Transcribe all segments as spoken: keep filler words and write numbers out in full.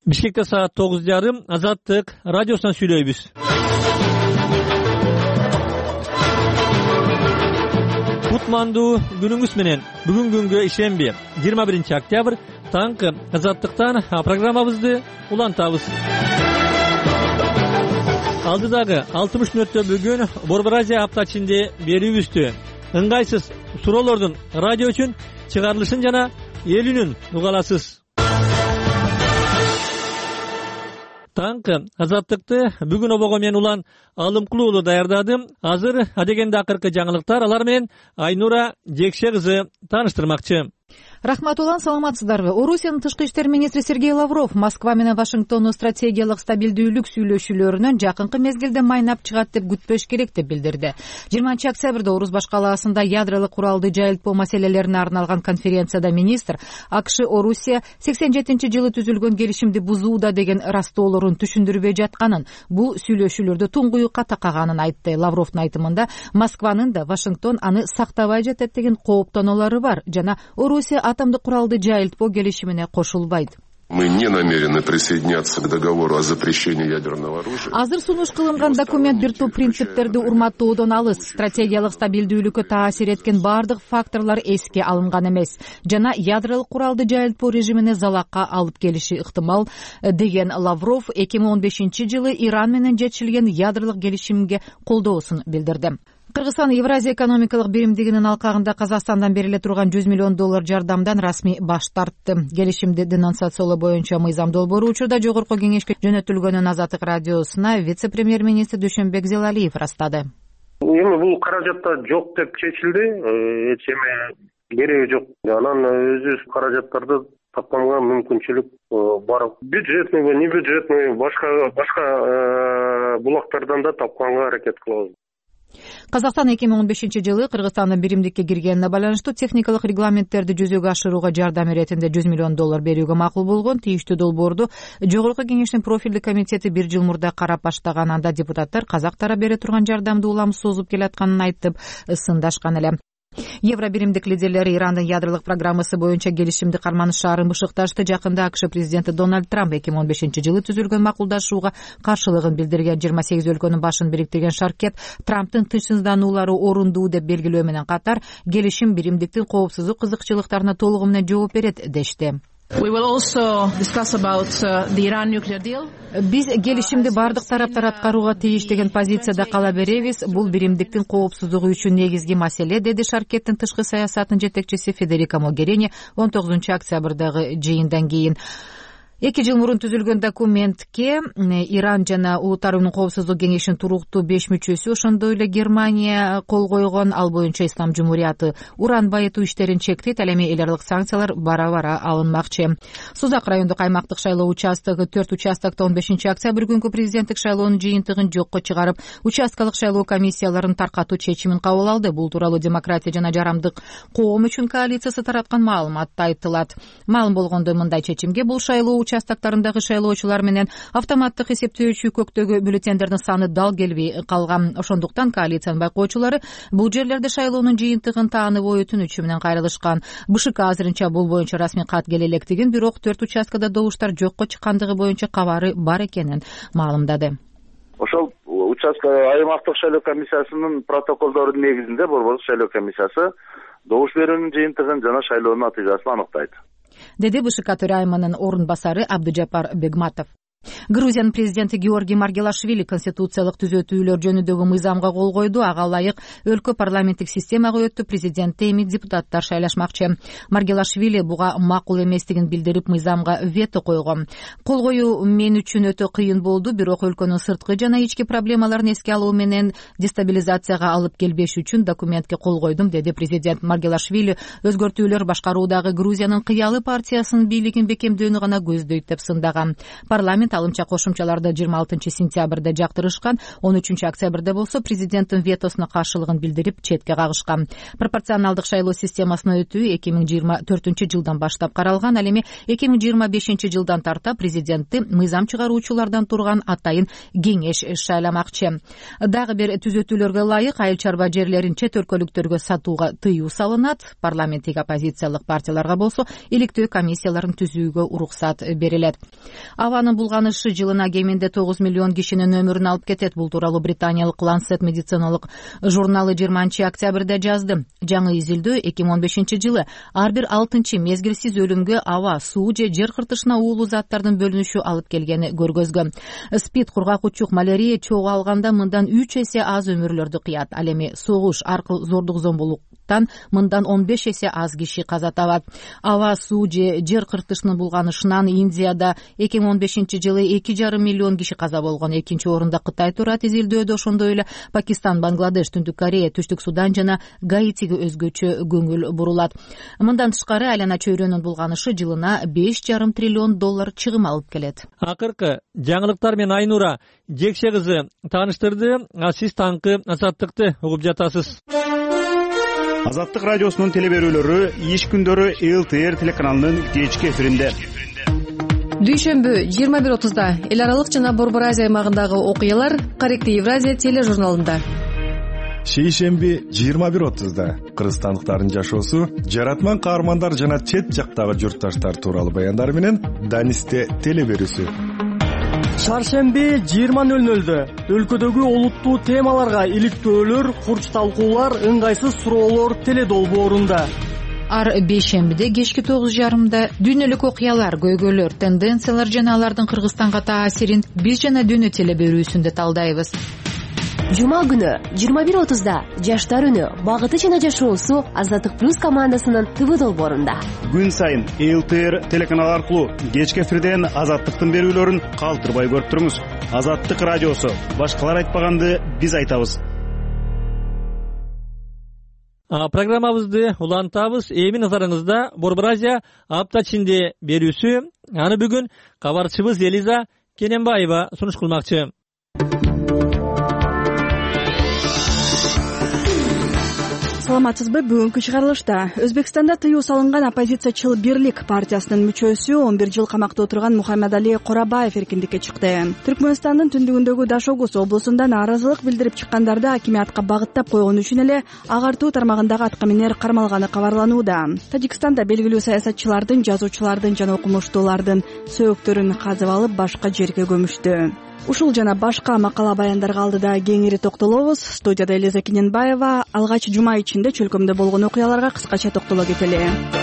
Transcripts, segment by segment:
Бишкекте саат тогуз жарым Азаттык радиосунан сүйлөйбүз. Кутмандуу күнүңүз менен. Бүгүн күнгө ишемби жыйырма биринчи октябрь таңкы Азаттыктан программабызды улантабыз. Алдыдагы алтымыш мүнөттө бүгүн Борбор Азия апта ичинде берүүбүздү ыңгайсыз суроолордун радио үчүн чыгарылышын жана эл үнүн уга аласыз. Таңкы Азаттыкты бүгүн обого мен улан алымкулуу даярдадым. Азыр адегенде акыркы жаңылыктар, алар менен Айнура Жекше кызы тааныштырмакчы. Рахмат улан, саламатсыздарбы? Орусиянын тышкы иштер министри Сергей Лавров Москва менен Вашингтондун стратегиялык стабилдүүлүк сүйлөшүүлөрүнөн жакынкы мезгилде майнап чыгат деп күтпөш керек деп билдирди. жыйырманчы октябрда Орус баш калаасында ядролук куралды жайылтпоо маселелерине арналган конференцияда министр АКШ Орусия сексен жетинчи жылы түзүлгөн келишимди бузууда деген растоолорун түшүндүрбөй жатканын, бул сүйлөшүүлөрдө туңгуюкка такаганын айтты. Лавровдун айтымында Москванын да Вашингтон аны сактабай жатат деген кооптонулары бар жана Орусия атомдук куралды жайылтпоо келишимине кошулбайт. Мы не намерены присоединяться к договору о запрещении ядерного оружия. Азыр сунуш кылынган документ бир топ принциптерди урматтоодон алыс. Стратегиялык стабилдүүлүккө таасир эткен бардык факторлор эске алынган эмес жана ядролук куралды жайылтпоо режимине залакка алып келиши ыктымал деген Лавров эки миң он бешинчи жылы Иран менен жетишилген ядролук келишимге колдоосун билдирди. Кыргызстан Евразия экономикалык биримдигинин алкагында Казакстандан бериле турган жүз миллион доллар жардамдан расмий баш тартты. Келишимди денонсациялоо боюнча мыйзам долбоору учурда жогорку кеңешке жөнөтүлгөнүн Азаттык радиосуна вице-премьер-министр Дүйшөнбек Зелалиев ырастады. Эми бул каражатта жок деп чечилди, эч эме кереги жок. Анан өзүбүз каражаттарды тапканга мүмкүнчүлүк бар. Бюджетный, не бюджетный, башка башка булактардан да тапканга аракет кылабыз. Казакстан эки миң он бешинчи жылы Кыргызстандын биримдикке киргенине байланыштуу техникалык регламенттерди жүзөгө ашырууга жардам иретинде жүз миллион доллар берүүгө макул болгон. Тийиштүү долбоорду жогорку кеңештин профилдик комитети бир жыл мурда карап баштаган. Анда депутаттар казак тарап бере турган жардамды уламсыз созуп келатканын айтып сындашкан эле. Евро биримдик лидерлери Ирандын ядролук программасы боюнча келишимди карманышаарын бышыкташты. Жакында АКШ президенти Дональд Трамп эки миң он бешинчи жылы түзүлгөн макулдашууга каршылыгын билдирген. жыйырма сегиз өлкөнүн башын бириктирген шаркет Трамптын тынчсыздануулары орундуу деп белгилөө менен катар келишим биримдиктин коопсуздук кызыкчылыктарына толугу менен жооп берет дешти. Биз келишимди бардык тараптар аткарууга тийиш деген позицияда кала беребиз. Бул биримдиктин коопсуздугу үчүн негизги маселе, деди шаркеттин тышкы саясатынын жетекчиси Федерика Могерини он тогузунчу октябрдагы жыйындан кийин. Эки жыл мурун түзүлгөн документке Иран жана Улуттар уюмунун коопсуздук кеңешинин туруктуу беш мүчөсү, ошондой эле Германия кол койгон. Ал боюнча Ислам Жумурияты уран байытуу иштерин чектейт. Ал эми эл аралык санкциялар бара-бара алынмакчы. Сузак райондук аймактык шайлоо участогу төрт участокто он бешинчи октябрь күнкү президенттик шайлоонун жыйынтыгын жокко чыгарып, участкалык шайлоо комиссияларын таркатуу чечимин кабыл алды. Бул тууралуу Демократия жана жарамдык коом үчүн коалициясы тараткан маалыматта айтылат. Маалым болгондой, мындай чечимге бул шайлоо участоктарындагы шайлоочулар менен автоматтык эсептөөчү көктөгү бюллетендердин саны дал келбей калган. Ошондуктан коалициянын байкоочулары бул жерлерде шайлоонун жыйынтыгын таанып ой өтүнүчү менен кайрылышкан. БШК азырынча бул боюнча расмий кат келе электигин, бирок төрт участкада добуштар жокко чыккандыгы боюнча кабары бар экенин маалымдады. Ошол участка аймактык шайлоо комиссиясынын протоколдорунун негизинде Борбордук шайлоо комиссиясы добуш берүүнүн жыйынтыгын жана шайлоонун натыйжасын аныктайт, деди БШК төрайымынын орун басары Абдыжапар Бегматов. Грузиянын президенти Георгий Маргелашвили конституциялык түзөтүүлөр жөнүндөгү мыйзамга кол койду. Ага ылайык өлкө парламенттик системага өттү. Президентти эми депутаттар шайлашмакчы. Маргелашвили буга макул эместигин билдирип, мыйзамга вето койгон. Кол коюу мен үчүн өтө кыйын болду, бирок өлкөнүн сырткы жана ички проблемаларын эске алуу менен дестабилизацияга алып келбеш үчүн документке кол койдум, деди президент. Маргелашвили өзгөртүүлөр башкаруудагы Грузиянын кыялы партиясынын бийлигин бекемдөөнү гана көздөйт деп сындаган. Парламент парламент алымча кошумчаларды жыйырма алтынчы сентябрда жактырышкан. он үчүнчү октябрда болсо президенттин ветосуна каршылыгын билдирип четке кагышкан. Пропорционалдык шайлоо системасына өтүү эки миң жыйырма төртүнчү жылдан баштап каралган. Ал эми эки миң жыйырма бешинчи жылдан тарта президентти мыйзам чыгаруучулардан турган атайын кеңеш шайламакчы. Дагы бир түзөтүүлөргө ылайык айыл чарба жерлерин чет өлкөлүктөргө сатууга тыюу салынат. Парламенттик оппозициялык партияларга болсо иликтөө комиссияларын түзүүгө уруксат берилет. Абанын булганышы жылына кеминде тогуз миллион кишинин өмүрүн алып кетет. Бул тууралуу британиялык Lancet медициналык журналы жыйырманчы октябрда жазды. Жаңы изилдөө эки миң он бешинчи жылы ар бир алтынчы мезгилсиз өлүмгө аба, суу же жер кыртышына уулуу заттардын бөлүнүшү алып келгени көргөзгөн. СПИД, кургак учук, малярия чогуу алганда мындан үч эсе аз өмүрлөрдү кыят. Ал эми согуш, аркы зордук зомбулуктан мындан он беш эсе аз киши каза табат. Аба, суу же жер кыртышынын булганышынан Индияда эки миң он бешинчи жылы эки жарым миллион киши каза болгон. Экинчи орунда Кытай турат изилдөөдө. Ошондой эле Пакистан, Бангладеш, Түндүк Корея, Түштүк Судан жана Гаитиге өзгөчө көңүл бурулат. Мындан тышкары айлана чөйрөнүн булганышы жылына беш жарым триллион доллар чыгым алып келет. Акыркы жаңылыктар менен Айнура Жекше кызы тааныштырды. Сиз таңкы Азаттыкты угуп жатасыз. Азаттык радиосунун телеберүүлөрү иш күндөрү эл тэ эр телеканалынын кечки эфиринде. Дүйшөмбү жыйырма бир отузда эл аралык жана Борбор Азия аймагындагы окуялар Корректив Евразия тележурналында. Шейшемби жыйырма бир отузда кыргызстандыктардын жашоосу, жаратман каармандар жана чет жактагы журтташтар тууралуу баяндар менен Данисте телеберүүсү. Чаршемби жыйырма нөл нөлдө өлкөдөгү олуттуу темаларга иликтөөлөр, курч талкуулар, ыңгайсыз суроолор теледолбоорунда. Ар бейшембиде кечки тогуз жарымда дүйнөлүк окуялар, көйгөйлөр, тенденциялар жана алардын Кыргызстанга таасирин биз жана дүйнө телеберүүсүндө талдайбыз. Жума күнү жыйырма бир отузда жаштар үнү, багыты жана жашоосу Азаттык плюс командасынын ТВ долбоорунда. Күн сайын эл тэ эр телеканалы аркылуу кечки эфирден Азаттыктын берүүлөрүн калтырбай көрүп туруңуз. Азаттык радиосу, башкалар айтпаганды биз айтабыз. Программабызды улантабыз. Эми назарыңызда Борбор Азия апта ичинде берүүсү. Аны бүгүн кабарчыбыз Элиза Кененбаева сунуш кылмакчы. Саламатсызбы? Бүгүнкү чыгарылышта Өзбекстанда тыюу салынган оппозициячыл Бирлик партиясынын мүчөсү он бир жыл камакта отурган Мухаммадали Корабаев эркиндикке чыкты. Түркмөнстандын түндүгүндөгү Дашогуз облусунда нааразылык билдирип чыккандарды акимиятка багыттап койгон үчүн эле агартуу тармагындагы атка минер кармалганы кабарланууда. Тажикстанда белгилүү саясатчылардын, жазуучулардын жана окумуштуулардын сөөктөрүн казып алып башка жерге көмүштү. Ушул жана башка макала баяндарга алдыда кеңири токтолобуз. Студияда Элиза Кененбаева. Алгач жума ичинде чөлкөмдө болгон окуяларга кыскача токтоло кетели.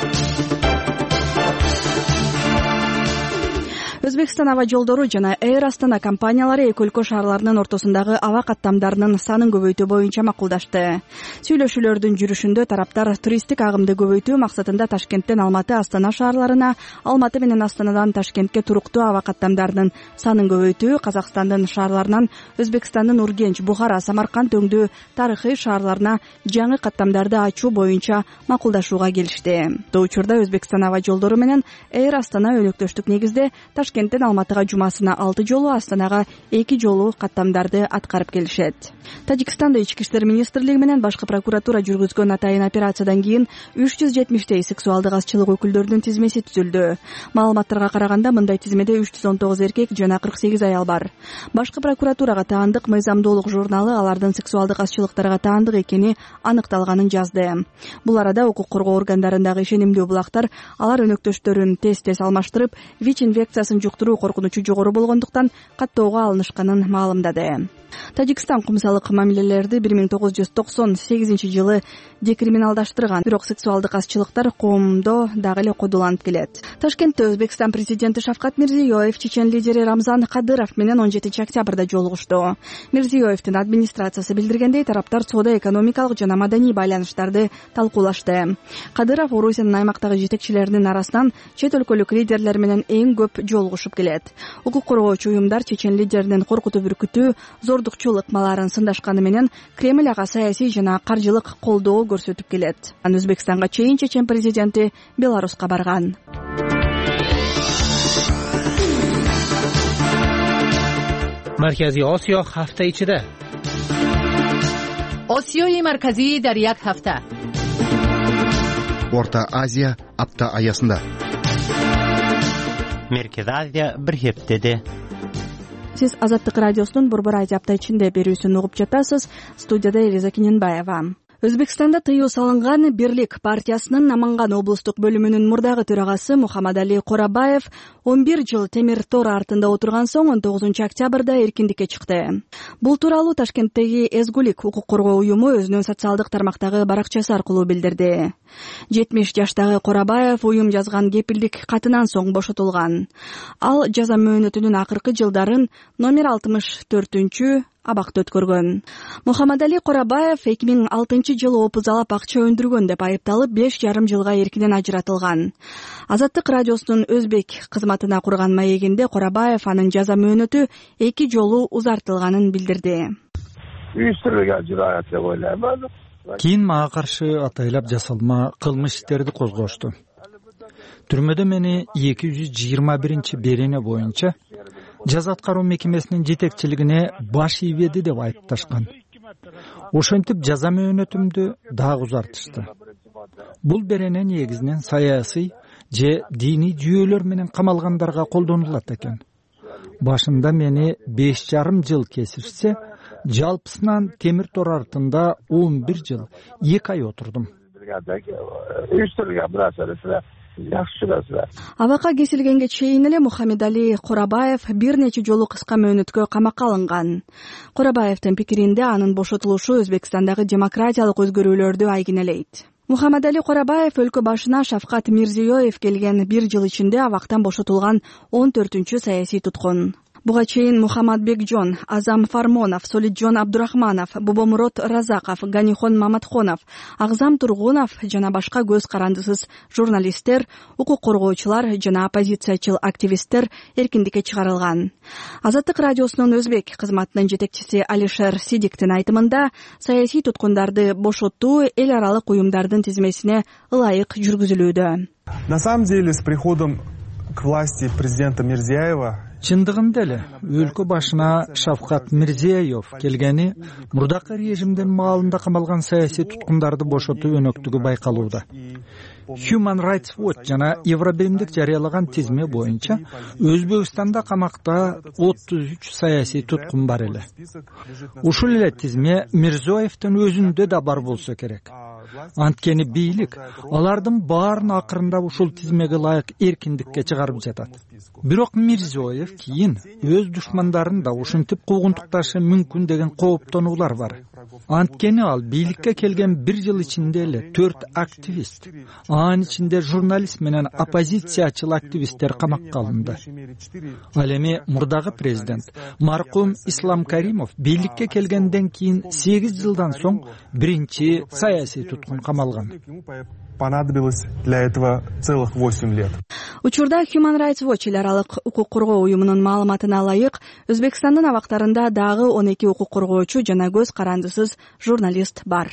Өзбекстан аба жолдору жана Air Astana компаниялары эки өлкө шаарларынын ортосундагы аба каттамдарынын санын көбөйтүү боюнча макулдашты. Сүйлөшүүлөрдүн жүрүшүндө тараптар туристтик агымды көбөйтүү максатында Ташкенттен Алматы, Астана шаарларына, Алматы менен Астанадан Ташкентке туруктуу аба каттамдарынын санын көбөйтүү, Казакстандын шаарларынан Өзбекстандын Ургенч, Бухара, Самарканд өңдүү тарыхый шаарларына жаңы каттамдарды ачуу боюнча макулдашууга келишти. Бул учурда Өзбекстан аба жолдору менен Air Astana өнөктөштүк негизде Ташкенттен Алматыга жумасына алты жолу, Астанага эки жолу каттамдарды аткарып келишет. Тажикстанда ички иштер министрлиги менен башкы прокуратура жүргүзгөн атайын операциядан кийин үч жүз жетимиштей сексуалдык азчылык өкүлдөрүнүн тизмеси түзүлдү. Маалыматтарга караганда мындай тизмеде үч жүз он тогуз эркек жана кырк сегиз аял бар. Башкы прокуратурага таандык Мыйзамдуулук журналы алардын сексуалдык азчылыктарга таандык экени аныкталганын жазды. Бул арада укук коргоо органдарындагы ишенимдүү булактар алар өнөктөштөрүн тез-тез алмаштырып, ВИЧ инфекциясын жуктуруу коркунучу жогору болгондуктан каттоого алынышканын маалымдады. Тажикстан кумсалык мамилелерди бир миң тогуз жүз токсон сегизинчи жылы декриминалдаштырган, бирок сексуалдык азчылыктар коомдо дагы эле кодуланып келет. Ташкентте Өзбекстан президенти Шавкат Мирзиёев Чечен лидери Рамзан Кадыров менен он жетинчи октябрда жолугушту. Мирзиёевдин администрациясы билдиргендей, тараптар соода-экономикалык жана маданий байланыштарды талкуулашты. Кадыров Орусиянын аймактагы жетекчилеринин арасынан чет өлкөлүк лидерлер менен эң көп жолугушуп келет. Укук коргоочу уюмдар Чечен лидеринин коркутуп үркүтүү, зордукчул ыкмаларын сындашканы менен Кремль ага саясий жана каржылык колдоо көрсөтүп келет. Өзбекстанга чейин Чечен президенти Беларуска барган. Markaziy Osiyo hafta ichida. Osiyoyi markaziy dar یک hafta. O'rta Asiya hafta oyasida. Merkez Asiya bir haftada. Siz Azаттык радиосунун Борбор Азия апта ичинде берүүсүн угуп жатасыз. Студияда Элиза Киненбаева. Өзбекстанда тыюу салынган Бирлик партиясынын Наманган облустук бөлүмүнүн мурдагы төрагасы Мухаммадали Корабаев он бир жыл темир тор артында отурган соң он тогузунчу октябрда эркиндикке чыкты. Бул тууралуу Ташкенттеги Эзгулик укук коргоо уюму өзүнүн социалдык тармактагы баракчасы аркылуу билдирди. жетимиш жаштагы Корабаев уюм жазган кепилдик катынан соң бошотулган. Ал жаза мөөнөтүнүн акыркы жылдарын номер алтымыш төртүнчү абакта өткөргөн. Мухаммадали Корабаев эки миң алтынчы жылы опузалап акча өндүргөн деп айыпталып беш жарым жылга эркинен ажыратылган. Азаттык радиосунун өзбек кызматына курган маегинде Корабаев анын жаза мөөнөтү эки жолу узартылганын билдирди. Кийин мага каршы атайлап жасалма кылмыш иштерди козгошту. Түрмөдө мени эки жүз жыйырма биринчи берене боюнча жаза аткаруу мекемесинин жетекчилигине баш ийбеди деп айыпташкан. Ошентип жаза мөөнөтүмдү дагы узартышты. Бул берене негизинен саясий же диний жүйөлөр менен камалгандарга колдонулат экен. Башында мени беш жарым жыл кесишсе, жалпысынан темир тор артында он бир жыл эки ай отурдум. Абакка кесилгенге чейин эле Мухаммадали Корабаев бир нече жолу кыска мөөнөткө камакка алынган. Корабаевдин пикиринде анын бошотулушу Өзбекстандагы демократиялык өзгөрүүлөрдү айгинелейт. Мухаммадали Корабаев өлкө башына Шавкат Мирзиёев келген бир жыл ичинде абактан бошотулган он төртүнчү саясий туткун. Буга чейин Мухаммадбекжон, Азам Фармонов, Солиджон Абдурахманов, Бобомурод Разаков, Ганихон Маматхонов, Агзам Тургунов жана башка көз карандысыз журналисттер, укук коргоочулар жана оппозициячыл активисттер эркиндикке чыгарылган. Азаттык радиосунун өзбек кызматынын жетекчиси Алишер Сидиктин айтымында, саясий туткундарды бошотуу эл аралык уюмдардын тизмесине ылайык жүргүзүлүүдө. На самом деле, с приходом к власти президента Мирзиёева Чындыгында эле өлкө башына Шавкат Мирзиёев келгени мурдакы режимдин маалында камалган саясий туткундарды бошотуу өнөктүгү байкалууда. Human Rights Watch жана Евробиримдик жарыялаган тизме боюнча Өзбекстанда камакта отуз үч саясий туткун бар эле. Ушул эле тизме Мирзиёевдин өзүндө да бар болсо керек. Анткени бийлик алардын баарын акырында ушул тизмеге ылайык эркиндикке чыгарып жатат. Бирок Мирзиёев кийин өз душмандарын да ушинтип куугунтукташы мүмкүн деген кооптонуулар бар. Анткени ал бийликке келген бир жыл ичинде эле төрт активист, анын ичинде журналист менен оппозициячыл активисттер камакка алынды. Ал эми мурдагы президент маркум Ислам Каримов бийликке келгенден кийин сегиз жылдан соң биринчи саясий туткун камалган. Понадобилось для этого целых восемь лет. Учурда Human Rights Watch эл аралык укук коргоо уюмунун маалыматына ылайык, Өзбекстандын абактарында дагы он эки укук коргоочу жана көз карандысыз журналист бар.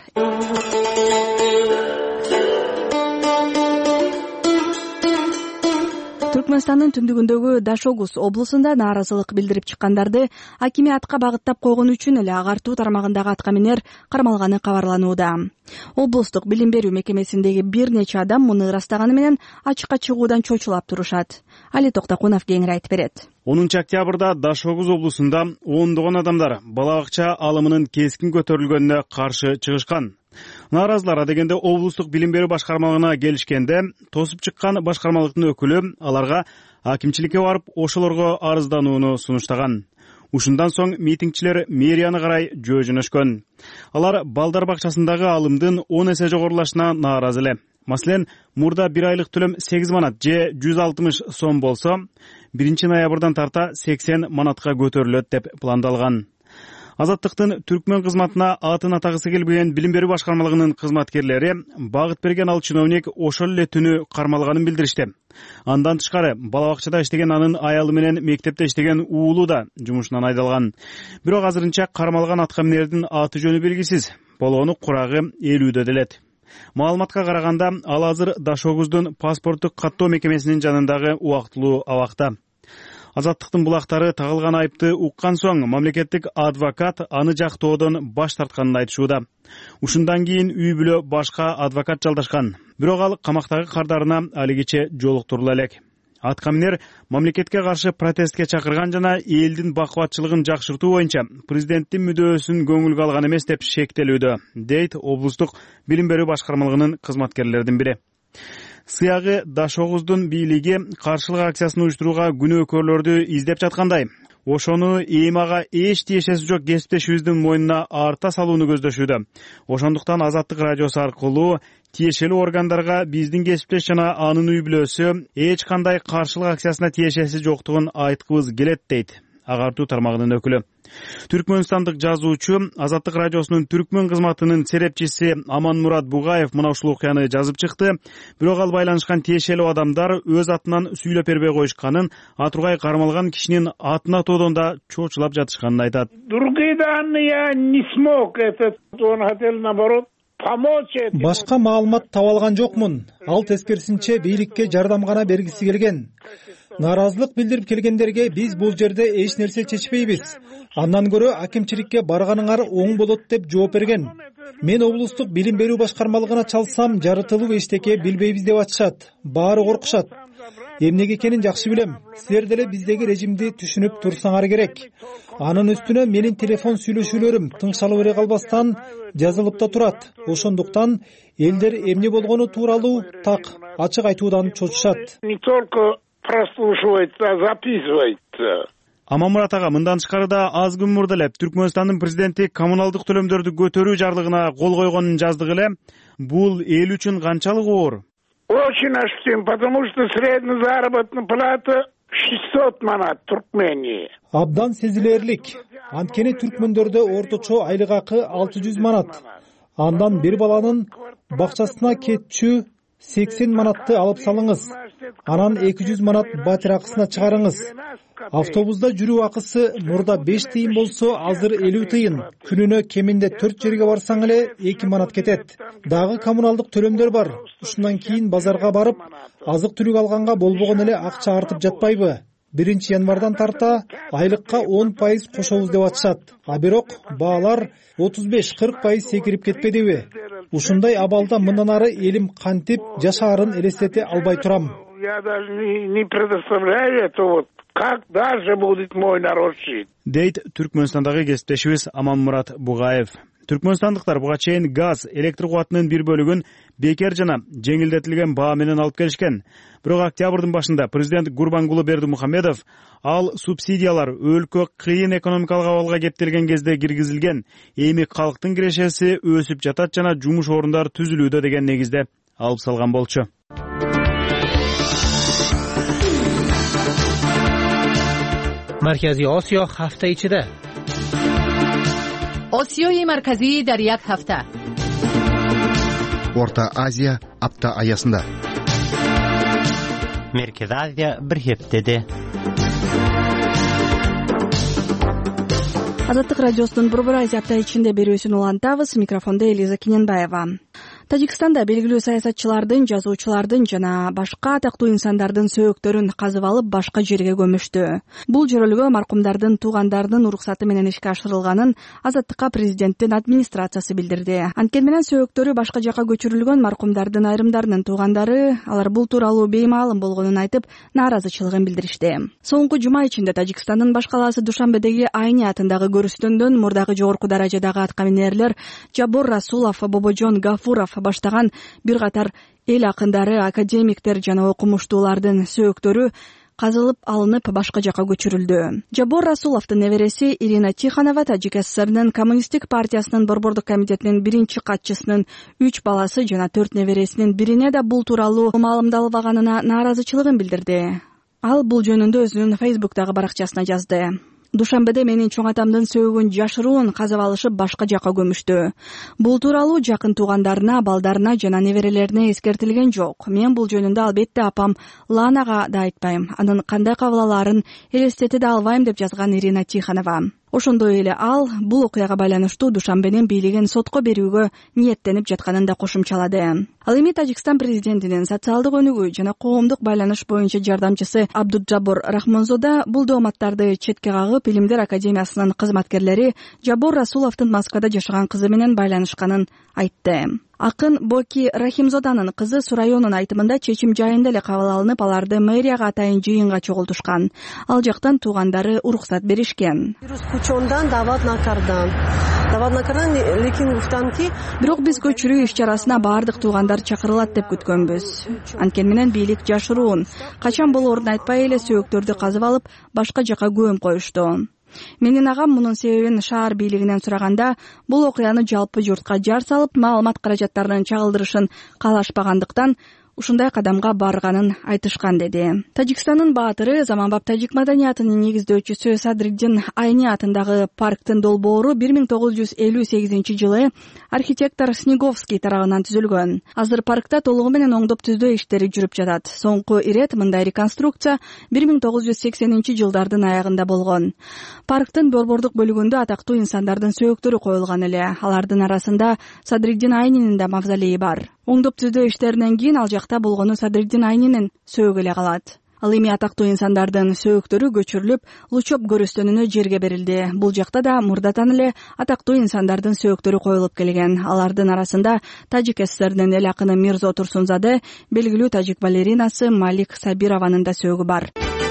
Түркмөнстандын түндүгүндөгү Дашогуз облусунда нааразылык билдирип чыккандарды акимиатка багыттап койгон үчүн эле агартуу тармагындагы аткаминер кармалганы кабарланууда. Облустук билим берүү мекемесиндеги бир нече адам муну ырастаганы менен ачыкка чыгуудан чочулап турушат. Али Токтакунов кеңири айтып берет. онунчу октябрда Дашогуз облусунда ондогон адамдар бала бакча алымынын кескин көтөрүлгөнүнө каршы чыгышкан. Нааразылар дегенде облустук билим берүү башкармалыгына келишкенде, тосуп чыккан башкармалыктын өкүлү аларга акимчиликке барып ошолорго арызданууну сунуштаган. Ушундан соң митингчилер мэрияны карай жөө жөнөшкөн. Алар балдар бакчасындагы алымдын он эсе жогорулашына нааразы эле. Маселен, мурда бир айлык төлөм сегиз манат же жүз алтымыш сом болсо, биринчи ноябрдан тарта сексен манатка көтөрүлөт деп пландалган. Азаттыктын Түркмөн кызматына атын атагысы келбеген билим берүү башкармалыгынын кызматкерлери багыт берген ал чиновник ошол эле түнү кармалганын билдиришти. Андан тышкары бала бакчада иштеген анын аялы менен мектепте иштеген уулу да жумушунан айдалган. Бирок азырынча кармалган аткаминердин аты жөнү белгисиз. Болгону курагы элүүдө делет. Маалыматка караганда ал азыр Дашогуздун паспорттук каттоо мекемесинин жанындагы убактылуу абакта. Азаттыктын булактары тагылган айыпты уккан соң мамлекеттик адвокат аны жактоодон баш тартканын айтышууда. Ушундан кийин үй бүлө башка адвокат жалдашкан. Бирок ал камактагы кардарына алигиче жолуктурула элек. Аткаминер мамлекетке каршы протестке чакырган жана элдин бакубатчылыгын жакшыртуу боюнча президенттин мүдөөсүн көңүлгө алган эмес деп шектелүүдө, дейт облустук билим берүү башкармалыгынын кызматкерлеринин бири. Сыягы Дашогуздун бийлиги каршылык акциясын уюштурууга күнөөкөрлөрдү издеп жаткандай, ошону эми ага эч тиешеси жок кесиптешибиздин мойнуна арта салууну көздөшүүдө. Ошондуктан Азаттык радиосу аркылуу тиешелүү органдарга биздин кесиптеш жана анын үй бүлөсү эч кандай каршылык акциясына тиешеси жоктугун айткыбыз келет, дейт агартуу тармагынын өкүлү. Түркмөнстандык жазуучу, Азаттык радиосунун түркмөн кызматынын серепчиси Аманмурат Бугаев мына ушул окуяны жазып чыкты. Бирок ал байланышкан тиешелүү адамдар өз атынан сүйлөп бербей коюшканын, атургай кармалган кишинин атын атоодон да чочулап жатышканын айтат. Другие данные я не смог, этот он хотел наоборот помочь. Башка маалымат таба алган жокмун. Ал тескерисинче бийликке жардам гана бергиси келген. Наразылык билдирип келгендерге биз бул жерде эч нерсе чечпейбиз. Андан көрө акимчиликке барганыңар оң болот деп жооп берген. Мен облустук билим берүү башкармалыгына чалсам, жарытылуу эчтеке билбейбиз деп атышат. Баары коркушат. Эмнеге экенин жакшы билем. Силер деле биздеги режимди түшүнүп турсаңар керек. Анын үстүнө менин телефон сүйлөшүүлөрүм тыңшалып эре калбастан жазылып да турат. Ошондуктан элдер эмне болгону тууралуу так ачык айтуудан чочушат. Не только прослушивает, а записывает. Аманмурат ага мындан тышкары да аз күн мурда эле Түркмөнстандын президенти коммуналдык төлөмдөрдү көтөрүү жарлыгына кол койгонун жаздык эле. Бул эл үчүн канчалык оор? Очень ощутим, потому что средняя заработная плата шестьсот манат Туркмении. Абдан сезилерлик. Анткени түркмөндөрдө орточо айлык акы алты жүз манат. Андан бир баланын бакчасына кетчү сексен манатты алып салыңыз. Анан эки жүз манат батир акысына чыгарыңыз. Автобуста жүрүү акысы мурда беш тыйын болсо, азыр элүү тыйын. Күнүнө кеминде төрт жерге барсаң эле эки манат кетет. Дагы коммуналдык төлөмдөр бар. Ушундан кийин базарга барып, азык түлүк алганга болбогон эле акча артып жатпайбы? биринчи январдан тарта айлыкка он пайыз кошобуз деп атышат. А бирок баалар отуз беш кырк пайыз секирип кетпедиби? Ушундай абалда мындан ары элим кантип жашаарын элестете албай турам. Я даже не, не предоставляю это вот. Как дальше будет мой народ жить? Дейт Түркмөнстандагы кесиптешибиз Аманмурат Бугаев. Түркмөнстандыктар буга чейин газ, электр кубатынын бир бөлүгүн бекер жана жеңилдетилген баа менен алып келишкен. Бирок октябрдын башында президент Гурбангулы Бердимухамедов ал субсидиялар өлкө кыйын экономикалык абалга кептелген кезде киргизилген, эми калктын кирешеси өсүп жатат жана жумуш орундары түзүлүүдө деген негизде алып салган болчу. مرکزی آسیا هفته ichida. آسیای مرکزی در یک هفته. Орта Азия апта аясында. Merkez Азия bir heftede. Азаттык радиосунун Борбор Азия апта ичинде берүүсүн улантабыз. Микрофондо Элиза Кененбаева. Тажикстанда белгилүү саясатчылардын, жазуучулардын жана башка атактуу инсандардын сөөктөрүн казып алып башка жерге көмүштү. Бул жөрөлгө маркумдардын туугандарынын уруксаты менен ишке ашырылганын Азаттыкка президенттин администрациясы билдирди. Анткени менен сөөктөрү башка жака көчүрүлгөн маркумдардын айрымдарынын туугандары алар бул тууралуу беймаалым болгонун айтып, нааразычылыгын билдиришти. Соңку жума ичинде Тажикстандын баш калаасы Душанбедеги Айни атындагы көрүстөндөн мурдагы жогорку даражадагы аткаминерлер Жабор Расулов, Бобожон Гафуров баштаган бир катар эл акындары, академиктер жана окумуштуулардын сөөктөрү казылып алынып башка жака көчүрүлдү. Жабор Расуловдун небереси Ирина Тихонова Тажик ССРнын Коммунисттик партиясынын борбордук комитетинин биринчи катчысынын үч баласы жана төрт небересинин бирине да бул тууралуу маалымдалбаганына нааразычылыгын билдирди. Ал бул жөнүндө өзүнүн Фейсбуктагы баракчасына жазды. Душанбеде менин чоң атамдын сөөгүн жашыруун казып алышып башка жака көмүштү. Бул тууралуу жакын туугандарына, балдарына жана неберелерине эскертилген жок. Мен бул жөнүндө албетте апам Ланага да айтпайм. Анын кандай кабыл алаарын элестете да албайм деп жазган Ирина Тихонова. Ошондой эле ал бул окуяга байланыштуу Душанбенин бийлигин сотко берүүгө ниеттенип жатканын да кошумчалады. Ал эми Тажикстан президентинин социалдык өнүгүү жана коомдук байланыш боюнча жардамчысы Абдуджабор Рахмонзода бул дооматтарды четке кагып, Илимдер академиясынын кызматкерлери Жабор Расуловдун Москвада жашаган кызы менен байланышканын айтты. Акын Боки Рахимзоданын кызы Сурайонун айтымында чечим жайында эле кабыл алынып, аларды мэрияга атайын жыйынга чогултушкан. Ал жактан туугандары уруксат беришкен. Бирок биз көчүрүү иш-чарасына баардык туугандар чакырылат деп күткөнбүз. Анткени менен бийлик жашыруун, качан болоорун айтпай эле сөөктөрдү казып алып, башка жака көм коюшту. Менин агам мунун себебин шаар бийлигинен сураганда, бул окуяны жалпы журтка жар салып, маалымат каражаттарынын чагылдырышын каалашпагандыктан ушундай кадамга барганын айтышкан деди. Тажикстандын баатыры, заманбап тажик маданиятынын негиздөөчүсү Садриддин Айни атындагы парктын долбоору бир миң тогуз жүз элүү сегизинчи жылы архитектор Снеговский тарабынан түзүлгөн. Азыр паркта толугу менен оңдоп түздөө иштери жүрүп жатат. Соңку ирет мындай реконструкция бир миң тогуз жүз сексенинчи жылдардын аягында болгон. Парктын борбордук бөлүгүндө атактуу инсандардын сөөктөрү коюлган эле. Алардын арасында Садриддин Айнинин да мавзолейи бар. Оңдоп түздөө иштеринен кийин ал жакта болгону Садриддин Айнинин сөөгү эле калат. Ал эми атактуу инсандардын сөөктөрү көчүрүлүп, Лучоп көрөстөнүнө жерге берилди. Бул жакта да мурдатан эле атактуу инсандардын сөөктөрү коюлуп келген. Алардын арасында Тажик ССРнин эл акыны Мирзо Турсунзаде, белгилүү тажик балеринасы Малик Сабированын да сөөгү бар.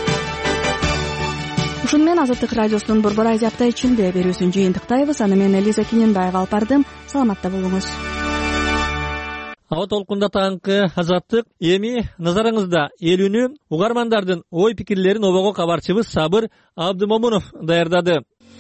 Ушуну менен Азаттык радиосунун Борбор Азия апта ичинде берүүсүн жыйынтыктайбыз. Аны мен Элиза Кененбаева алып бардым. Саламатта болуңуз. Аба толкунда таңкы Азаттык эми назарыңызда элүүнү угармандардын ой пикирлерин обого кабарчыбыз Сабыр Абдымомунов даярдады.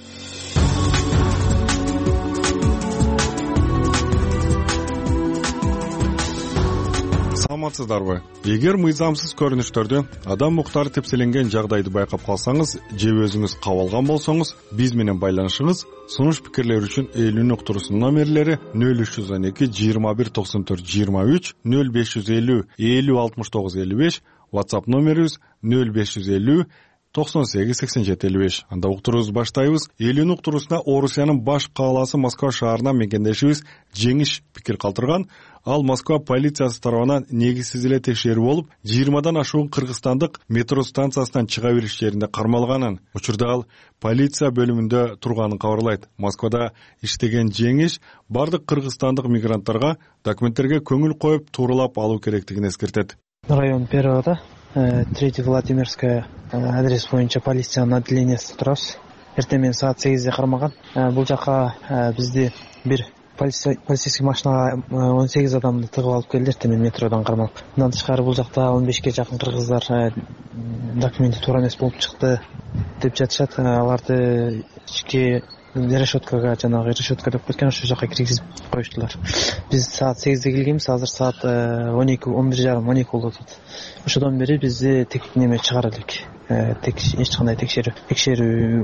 Саламатсыздарбы? Эгер мыйзамсыз көрүнүштөрдү, адам муктары тепселенген жагдайды байкап калсаңыз же өзүңүз кабылган болсоңуз, биз менен байланышыңыз. Сунуш пикирлер үчүн элүүнүн уктуруусунун номерлери нөл үч жүз он эки жыйырма бир токсон төрт жыйырма үч, нөл беш жүз элүү элүү алтымыш тогуз элүү беш, WhatsApp номерибиз нөл беш жүз элүү токсон сегиз сексен жети элүү беш. Анда уктуруубузду баштайбыз. Элүүнүн уктуруусуна Орусиянын баш кааласы Москва шаарынан мекендешибиз Жеңиш пикир калтырган. Ал Москва полициясы тарабынан негизсиз эле текшерүү болуп, жыйырмадан ашуун кыргызстандык метро станциясынан чыга бериш жеринде кармалганын, учурда ал полиция бөлүмүндө турганын кабарлайт. Москвада иштеген Жеңиш бардык кыргызстандык мигранттарга документтерге көңүл коюп тууралап алуу керектигин эскертет. Район Первого, третья Владимирская, адрес боюнча полициянын отделениясында турабыз. Эртең менен саат сегизде кармаган. Бул жака бизди бир полицейский машинага он сегиз адамды тыгып алып келди, эртең менен метродон кармалып. Мындан тышкары бул жакта он бешке жакын кыргыздар документи туура эмес болуп чыкты деп жатышат. Аларды ички решеткага, жанагы решетка деп кеткен, ошол жака киргизип коюштулар. Биз саат сегизде келгенбиз, азыр саат он эки он бир жарым он эки болуп атат. Ошодон бери бизди тек неме чыгара элек. Тек эч кандай текшерүү текшерүү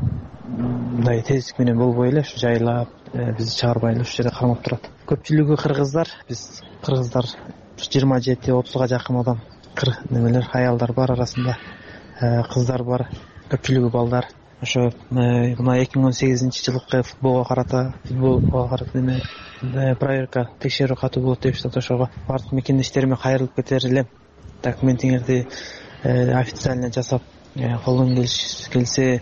мындай тездик менен болбой эле ушу жайлап бизди чыгарбай эле ушул жерде кармап турат. Көпчүлүгү кыргыздар, биз кыргыздар жыйырма жети отузга жакын адам, немелер аялдар бар арасында, кыздар бар, көпчүлүгү балдар. Ошо мына эки миң он сегизинчи жылкы футболго карата футболго карата неме проверка текшерүү катуу болот деп атат. Ошого бардык мекендештериме кайрылып кетер элем. Документиңерди официально жасап, колдон келсе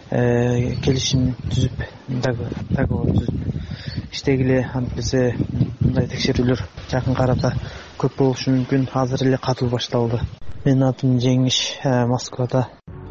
келишим түзүп, договор түзүп иштегиле. Антпесе мындай текшерүүлөр жакын арада көп болушу мүмкүн. Азыр эле катуу башталды. Менин атым Жеңиш, Москвада.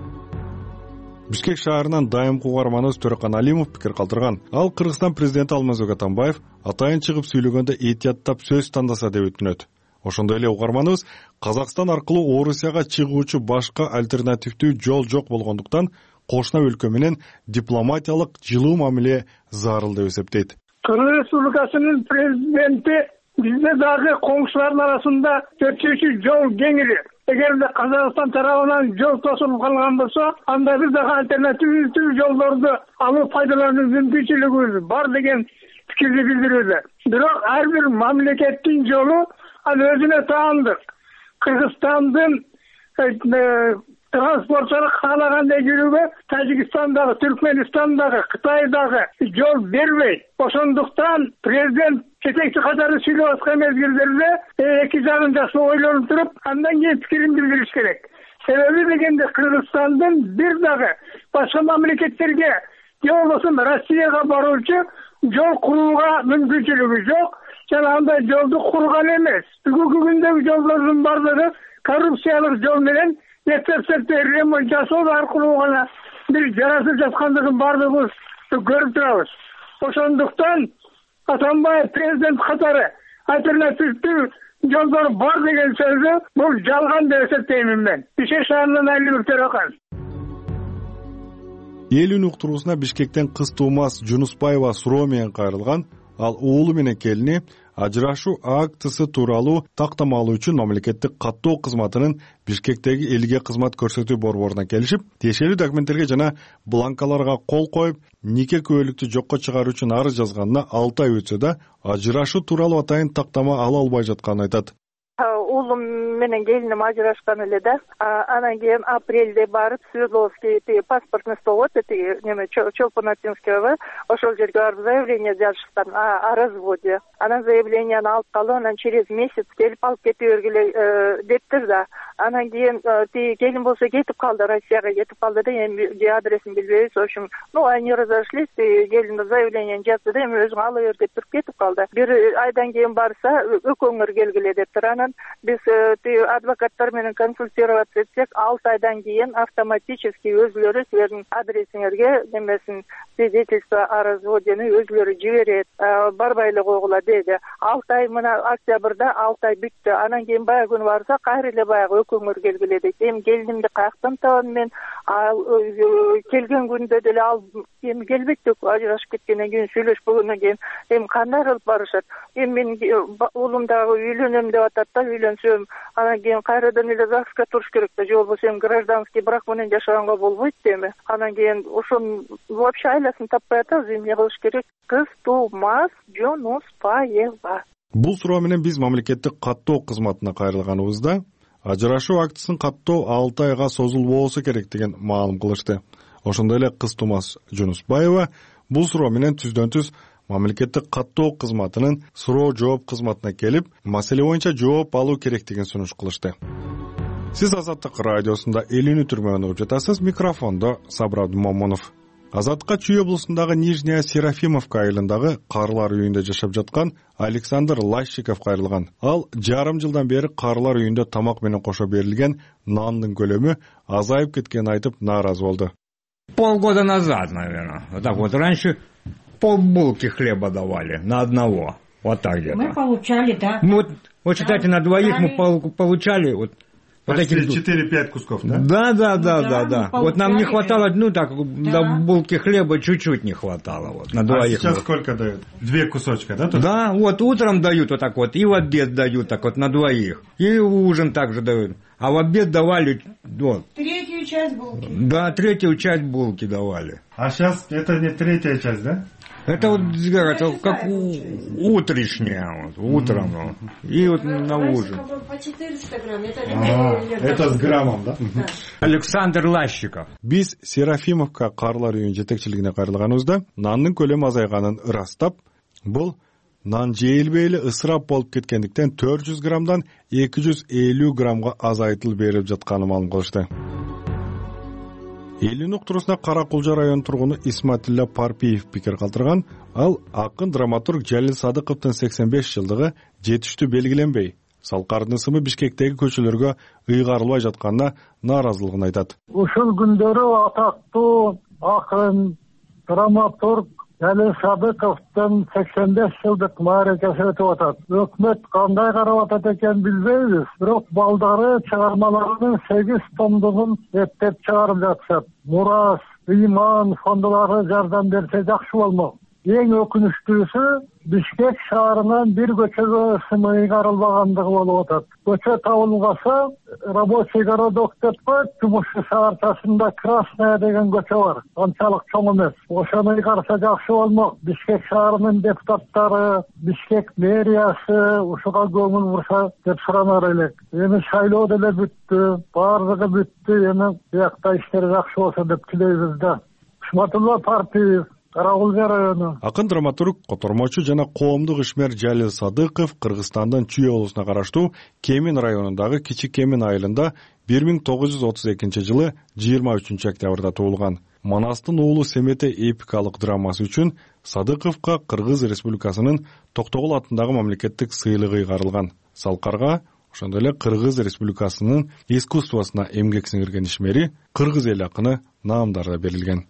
Бишкек шаарынан дайымкы угарманыбыз Төрөкан Алимов пикир калтырган. Ал Кыргызстан президенти Алмазбек Атамбаев атайын чыгып сүйлөгөндө этияттап сөз тандаса деп өтүнөт. Ошондой эле угарманыбыз Казакстан аркылуу Орусияга чыгуучу башка альтернативдүү жол жок болгондуктан кошуна өлкө менен дипломатиялык жылуу мамиле зарыл деп эсептейт. Кыргыз Республикасынын президенти бизде дагы коңшулардын арасында өтүүчү жол кеңири. Эгерде Казакстан тарабынан жол тосулуп калган болсо, анда биз дагы альтернативдүү жолдорду алып пайдалануу мүмкүнчүлүгүбүз бар деген пикирди билдирүүдө. Бирок ар бир мамлекеттин жолу ал өзүнө таандык. Кыргызстандын транспортчылар каалагандай жүрүүгө Тажикстандагы, Түркмөнстандагы, Кытайдагы жол бербейт. Ошондуктан президент жетекчи катары сүйлөп аткан мезгилдерде эки жагын жакшы ойлонуп туруп, андан кийин пикирин билдириш керек. Себеби дегенде Кыргызстандын бир дагы башка мамлекеттерге же болбосо Россияга баруучу жол курууга мүмкүнчүлүгү жок жана андай жолду курган эмес. Бүгүнкү күндөгү жолдордун бардыгы коррупциялык жол менен эптепсетте ремонт жасоо аркылуу гана бир жарасып жаткандыгын бардыгыбыз көрүп турабыз. Ошондуктан Атамбаев президент катары альтернативдүү жолдор бар деген сөзү бул жалган деп эсептеймин мен. Бишкек шаарынан Айлыбек Төрөкан. Элүүнүн уктуруусуна Бишкектен кыз тумас Жунусбаева суроо менен кайрылган. Ал уулу менен келини ажырашуу актысы тууралуу тактама алуу үчүн мамлекеттик каттоо кызматынын Бишкектеги элге кызмат көрсөтүү борборуна келишип, тиешелүү документтерге жана бланкаларга кол коюп, нике күбөлүктү жокко чыгаруу үчүн арыз жазганына алты ай өтсө да, ажырашуу тууралуу атайын тактама ала албай жатканын айтат. Уулум менен келиним ажырашкан эле да. Анан кийин апрелде барып Свердловский паспортный стол вот эти неме Чолпонатинского ошол жерге барып заявление жазышкан о разводе. Анан заявленияны алып калып, анан через месяц келип алып кете бергиле дептир да. Анан кийин келин болсо кетип калды, Россияга кетип калды да, эми адресин билбейбиз. В общем, ну они разошлись, келин заявлениени жазды да, эми өзүң ала бер деп туруп кетип калды. Бир айдан кийин барса, өкөңөр келгиле дептир. Анан биз адвокаттар менен консультироваться этсек, алты айдан кийин автоматически өзүлөрү силердин адресиңерге немесин свидетельство о разводени өзүлөрү жиберет, барбай эле койгула деди. алты ай мына октябрда алты ай бүттү. Анан кийин баягы күнү барса, кайра эле баягы өкөңөр келгиле дейт. Эми келинимди каяктан табам мен? Келген күндө деле ал эми келбейт деп ажырашып кеткенден кийин, сүйлөшпөгөндөн кийин эми кандай кылып барышат? Эми мен уулум дагы үйлөнөм деп атат да, үйлөнсөм, анан кийин кайрадан эле ЗАГСка туруш керек да, же болбосо эми гражданский брак менен жашаганга болбойт эми. Анан кийин ошонун вообще айласын таппай атабыз, эмне кылыш керек? Кыз тумас Жунуспаева. Бул суроо менен биз мамлекеттик каттоо кызматына кайрылганыбызда ажырашуу актысын каттоо алты айга созулбосо керек деген маалым кылышты. Ошондой эле кыз тумас Жунуспаева бул суроо менен түздөн түз мамлекеттик каттоо кызматынын суроо жооп кызматына келип, маселе боюнча жооп алуу керек деген сунуш кылышты. Сиз Азаттык радиосунда элүүнү түрмөгүн угуп жатасыз. Микрофондо Сабыр Абдумомунов. Азаттыкка Чүй облусундагы Нижняя Серафимовка айылындагы карылар үйүндө жашап жаткан Александр Лащиков кайрылган. Ал жарым жылдан бери карылар үйүндө тамак менен кошо берилген нандын көлөмү азайып кеткенин айтып нааразы болду. Полгода назад, наверное. Вот так вот. Раньше полбулки хлеба давали на одного. Вот так где-то. Мы получали, да. Вот, вот считайте, на двоих мы получали вот. Вот эти четыре-пять кусков, да? Да, да, да, ну, да, да. Вот нам не хватало, ну так, да. До булки хлеба чуть-чуть не хватало. Вот, на двоих. А сейчас вот. Сколько дают? Две кусочка, да? Тут? Да, вот утром дают вот так вот, и в обед дают так вот на двоих. И ужин также дают. А в обед давали вот. Третью часть булки. Да, третью часть булки давали. А сейчас это не третья часть, да? Это вот это как утренняя, вот, утром, mm-hmm. И вот на ужин. По четыреста грамм, это, а, это с граммом, да? Да. Александр Лащиков. Биз Серафимовка карлар үйүнүн жетекчилигине кайрылганыбызда нандын көлөмү азайганын ырастап, бул нан жейилбейли ысырап болуп кеткендиктен төрт жүз граммдан эки жүз элүү граммга азайтылып берип жатканын маалым кылышты. Элүүнүн уктуруусуна Кара Кулжа районунун тургуну Исматилла Парпиев пикир калтырган. Ал акын драматург Жалил Садыковдун сексен беш жылдыгы жетиштүү белгиленбей, салкардын ысымы Бишкектеги көчөлөргө ыйгарылбай жатканына нааразылыгын айтат. Ушул күндөрү атактуу акын драматург Жалил Садыковдун сексен беш жылдык мааракеси өтүп атат. Өкмөт кандай карап атат экен билбейбиз, бирок балдары чыгармаларынын сегиз томдугун эптеп чыгарып жатышат. Мурас, ыйман фондулары жардам берсе жакшы болмок. Эң өкүнүчтүүсү Бишкек шаарынан бир көчөгө ысымы каралбагандыгы болуп атат. Көчө табылбаса, рабочий городок деп коет, жумушчу шаарчасында Красная деген көчө бар. Анчалык чоң эмес. Ошону караса жакшы болмок. Бишкек шаарынын депутаттары, Бишкек мэриясы ушуга көңүл бурса деп суранар элек. Эми шайлоо деле бүттү, баардыгы бүттү. Эми биякта иштер жакшы болсо деп тилейбиз да. Ишматулла Партиев, Карагулга району. Акын драматург, котормочу жана коомдук ишмер Жалил Садыков Кыргызстандын Чүй облусуна караштуу Кемин районундагы Кичи Кемин айылында бир миң тогуз жүз отуз экинчи жылы жыйырма үчүнчү октябрда туулган. Манастын уулу Семете эпикалык драмасы үчүн Садыковго Кыргыз Республикасынын Токтогул атындагы мамлекеттик сыйлыгы ыйгарылган. Салкарга ошондой эле Кыргыз Республикасынын искусствосуна эмгек сиңирген ишмери Кыргыз эл акыны наамдары берилген.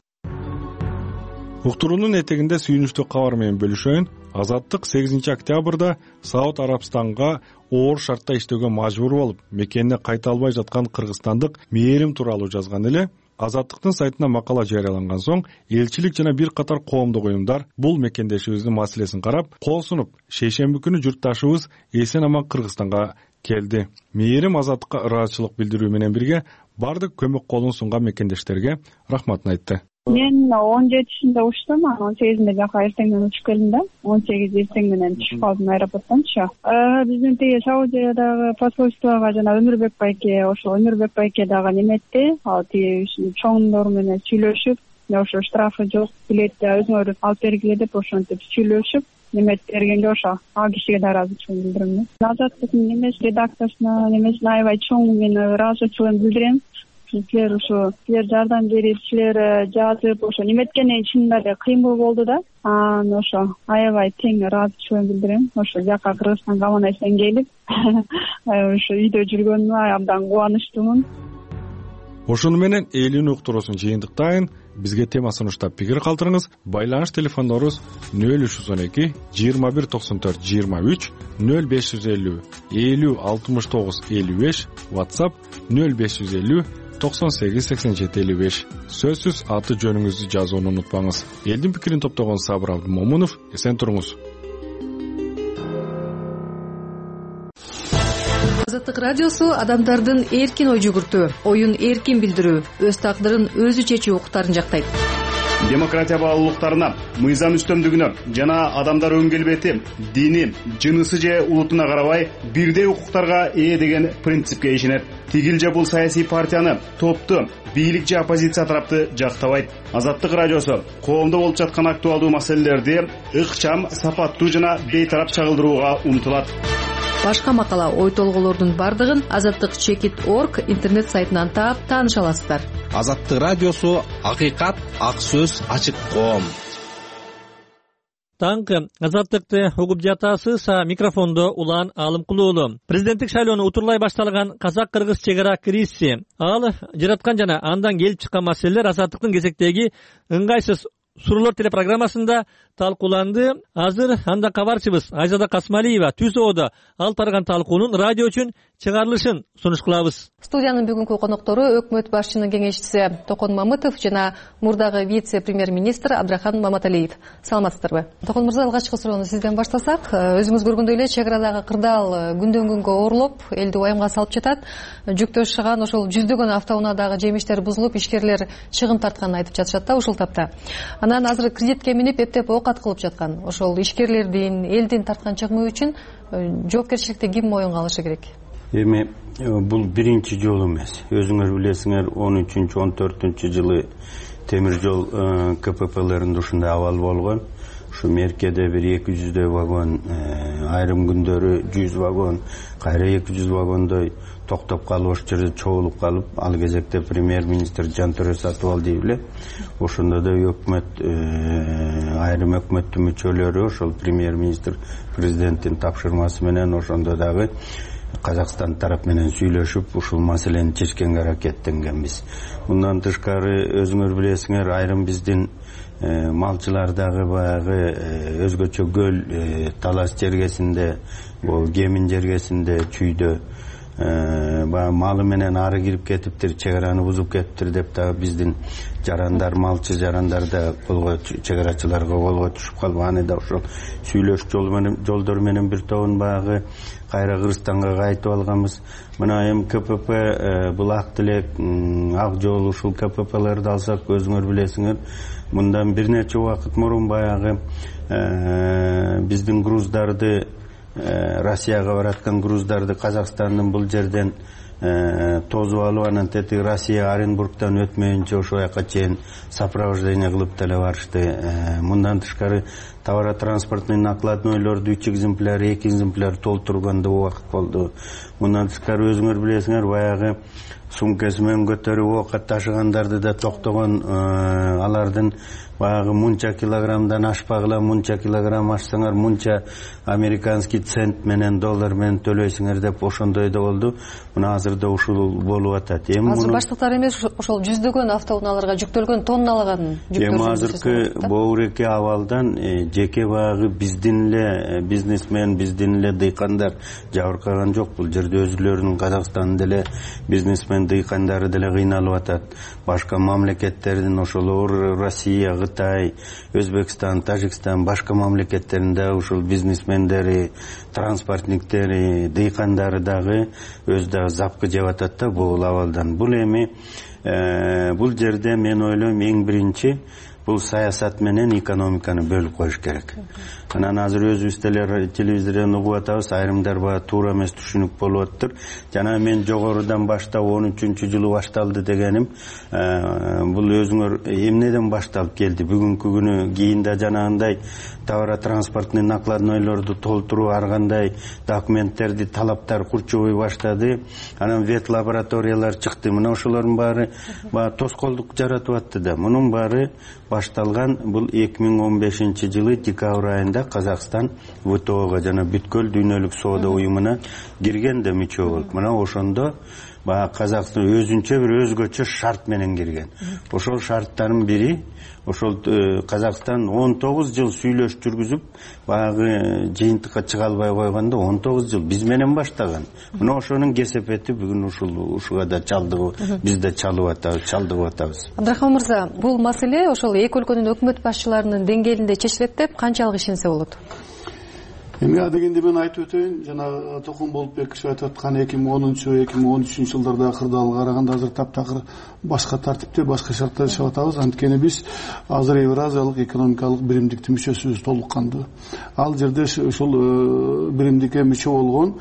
Уктуруунун этегинде сүйүнүчтүү кабар менен бөлүшөйүн. Азаттык сегизинчи октябрда Сауд Арабстанга оор шартта иштөөгө мажбур болуп, мекенине кайта албай жаткан кыргызстандык мээрим тууралуу жазган эле. Азаттыктын сайтына макала жарыяланган соң, элчилик жана бир катар коомдук уюмдар бул мекендешибиздин маселесин карап, кол сунуп, шейшемби күнү журтташыбыз эсен аман Кыргызстанга келди. Мээрим азаттыкка ыраазычылык билдирүү менен бирге бардык көмөк колун сунган мекендештерге рахматын айтты. Мен он жетисинде учтум, он сегизинде жака эртеңден учуп келдим да. он сегиз эртең менен түшүп калдым аэропорттончу. Биздин тиги Саудиядагы посольствого жана Өмүрбек байке, ошол Өмүрбек байке дагы неметти. Ал тиги чоңдор менен сүйлөшүп, ошо штрафы жок, билетти өзүңөр алып бергиле деп ошентип сүйлөшүп, немет бергенде ошо ал кишиге да ыраазычылык билдирем. Азаттыктын немеси редакциясына немесине аябай чоң мен ыраазычылык билдирем. Силер ошо силер жардам берип, силер жазып, ошо неметкенен чынында эле кыймыл болду да. Анан ошо аябай тең ыраазычылык билдирем. Ошо жака Кыргызстанга аман эсен келип, ошо үйдө жүргөнүмө абдан кубанычтымын. Ошону менен элүүнү уктуруусун жыйынтыктайын. Бизге тема сунуштап пикир калтырыңыз. Байланыш телефондорубуз нөл үч жүз он эки жыйырма бир токсон төрт жыйырма үч, нөл беш жүз элүү элүү алтымыш тогуз элүү беш, WhatsApp нөл беш жүз элүү токсон сегиз сексен жети элүү беш. Сөзсүз аты жөнүңүздү жазууну унутпаңыз. Элдин пикирин топтогон Сабыр Абдымомунов, эсен туруңуз. Азаттык радиосу адамдардын эркин ой жүгүртүү, оюн эркин билдирүү, өз тагдырын өзү чечүү укуктарын жактайт. Демократия баалуулуктарына, мыйзам үстөмдүгүнө жана адамдар өн келбети, дини, жынысы же улутуна карабай бирдей укуктарга ээ деген принципке ишенет. Тигил же бул саясий партияны, топту, бийлик же оппозиция тарапты жактабайт. Азаттык радиосу коомдо болуп жаткан актуалдуу маселелерди ыкчам, сапаттуу жана бейтарап чагылдырууга умтулат. Башка макала, ой толголордун бардыгын азаттык чекит точка орг интернет сайтынан таап тааныша аласыздар. Азаттык радиосу акыйкат, ак сөз, ачык коом. Таңкы азаттыкты угуп жатасыз. Микрофондо Улан Алымкулуулу. Президенттик шайлоону утурлай башталган казак-кыргыз чегара кризиси, ал жараткан жана андан келип чыккан маселелер азаттыктын кезектеги ыңгайсыз суроолор телепрограммасында талкууланды. Азыр анда кабарчыбыз Айзада Касмалиева түз оодо алып барган талкуунун радио үчүн чыгарылышын сунуш кылабыз. Студиянын бүгүнкү коноктору өкмөт башчынын кеңешчиси Токон Мамытов жана мурдагы вице-премьер-министр Абдрахан Маматалиев. Саламатсыздарбы? Токон мырза, алгачкы суроону сизден баштасак, өзүңүз көргөндөй эле чек арадагы кырдаал күндөн күнгө оорлоп, элди уямга салып жатат. Жүктөө шыган ошол жүздөгөн автоунаадагы жемиштер бузулуп, ишкерлер чыгым тартканын айтып жатышат да ушул тапта. Анан азыр кредитке минип эптеп оокат кылып жаткан ошол ишкерлердин, элдин тарткан чыгымы үчүн жоопкерчиликти ким моюнга алышы керек? Эми бул биринчи жолу эмес. Өзүңөр билесиңер, он үчүнчү он төртүнчү жылы темир жол КППлеринде ушундай абал болгон. Ушу меркеде бир эки жүздөй вагон, айрым күндөрү жүз вагон, кайра эки жүз вагондой токтоп калып, ошол жерде чогулуп калып, ал кезекте премьер-министр Жантөрө Сатыбалдиев эле ошондо да өкмөт, айрым өкмөттүн мүчөлөрү ошол премьер-министр президенттин тапшырмасы менен ошондо дагы Казакстан тарап менен сүйлөшүп, ушул маселени чечкенге аракеттенгенбиз. Мындан тышкары өзүңөр билесиңер, айрым биздин малчылардагы баягы өзгөчө көл талас жергесинде, бул Кемин жергесинде, Чүйдө баягы малы менен ары кирип кетиптир, чек араны бузуп кетиптир деп дагы биздин жарандар, малчы жарандар да колго, чек арачыларга колго түшүп калып, аны да ошол сүйлөш жолдор менен бир тобун баягы кайра Кыргызстанга кайтып алганбыз. Мына эми ка пэ пэ бул Ак Тилек, Ак Жол, ушул ка пэ пэлерди алсак, өзүңөр билесиңер, мындан бир нече убакыт мурун баягы биздин груздарды, Россияга бараткан груздарды Казакстандын бул жерден тозуп алып, анан тетиги Россия Оренбургтан өтмөйүнчө ошол жака чейин сопровождение кылып деле барышты. Мындан тышкары товаротранспортный накладнойлорду үч экземпляр, эки экземпляр толтурганда убакыт болду. Мындан тышкары өзүңөр билесиңер, баягы сумкасы менен көтөрүп окка ташыгандарды да токтогон, алардын баягы мунча килограммдан ашпагыла, мунча килограмм ашсаңар мунча американский цент менен, доллар менен төлөйсүңөр деп ошондой да болду. Мына азырда ушул болуп атат. Эми азыр баштыктар эмес, ошол жүздөгөн автоунааларга жүктөлгөн, тонналаган жүктөр. Эми азыркы боуреке абалдан жеке баягы биздин эле бизнесмен, биздин эле дыйкандар жабыркаган жок. Бул жерде өзүлөрүнүн Казакстандын деле бизнесмен, дыйкандары деле кыйналып атат. Башка мамлекеттердин, ошол Россия, Кытай, Өзбекстан, Тажикстан, башка мамлекеттеринде ушул бизнесмендери, транспортниктери, дыйкандары дагы өз дагы запкы жеп атат да бул абалдан. Бул эми бул жерде мен ойлойм, эң биринчи бул саясат менен экономиканы бөлүп коюш керек. Анан азыр өзүбүз телевизордон угуп атабыз, айрымдар баа туура эмес түшүнүк болуп атыптыр. Жана мен жогорудан баштап он үчүнчү жылы башталды дегеним, бул өзүңөр эмнеден башталып келди? Бүгүнкү күнү кийин да жанагындай товаротранспортный накладнойлорду толтуруу, ар кандай документтерди, талаптар курчубай баштады. Анан вет лабораториялар чыкты. Мына ошолордун баары баягы тоскоолдук жаратып атты да. Мунун баары башталган бул эки миң он бешинчи жылы декабрь айында Казакстан вэ тэ о'га, жана бүткүл дүйнөлүк соода уюмуна кирген да мүчө болуп. Мына ошондо баягы Казакстан өзүнчө бир өзгөчө шарт менен кирген. Ошол шарттардын бири, ошол Казакстан он тогуз жыл сүйлөш жүргүзүп, баягы жыйынтыкка чыга албай койгондо он тогуз жыл биз менен баштаган. Мына ошонун кесепети бүгүн ушул ушуга да чалдыгып, биз да чалып атабыз, чалдыгып атабыз. Абдрахман мырза, бул маселе ошол эки өлкөнүн өкмөт башчыларынын деңгээлинде чечилет деп канчалык ишенсе болот? Эми дегенде мен айтып өтөйүн, жана Токон Болотбекович айтып аткан эки миң онунчу эки миң он үчүнчү жылдарда кырдаалга караганда азыр таптакыр башка тартипте, башка шартта жашап атабыз. Анткени биз азыр Евразиялык экономикалык биримдиктин мүчөсүбүз толук кандуу. Ал жерде ушул биримдикке мүчө болгон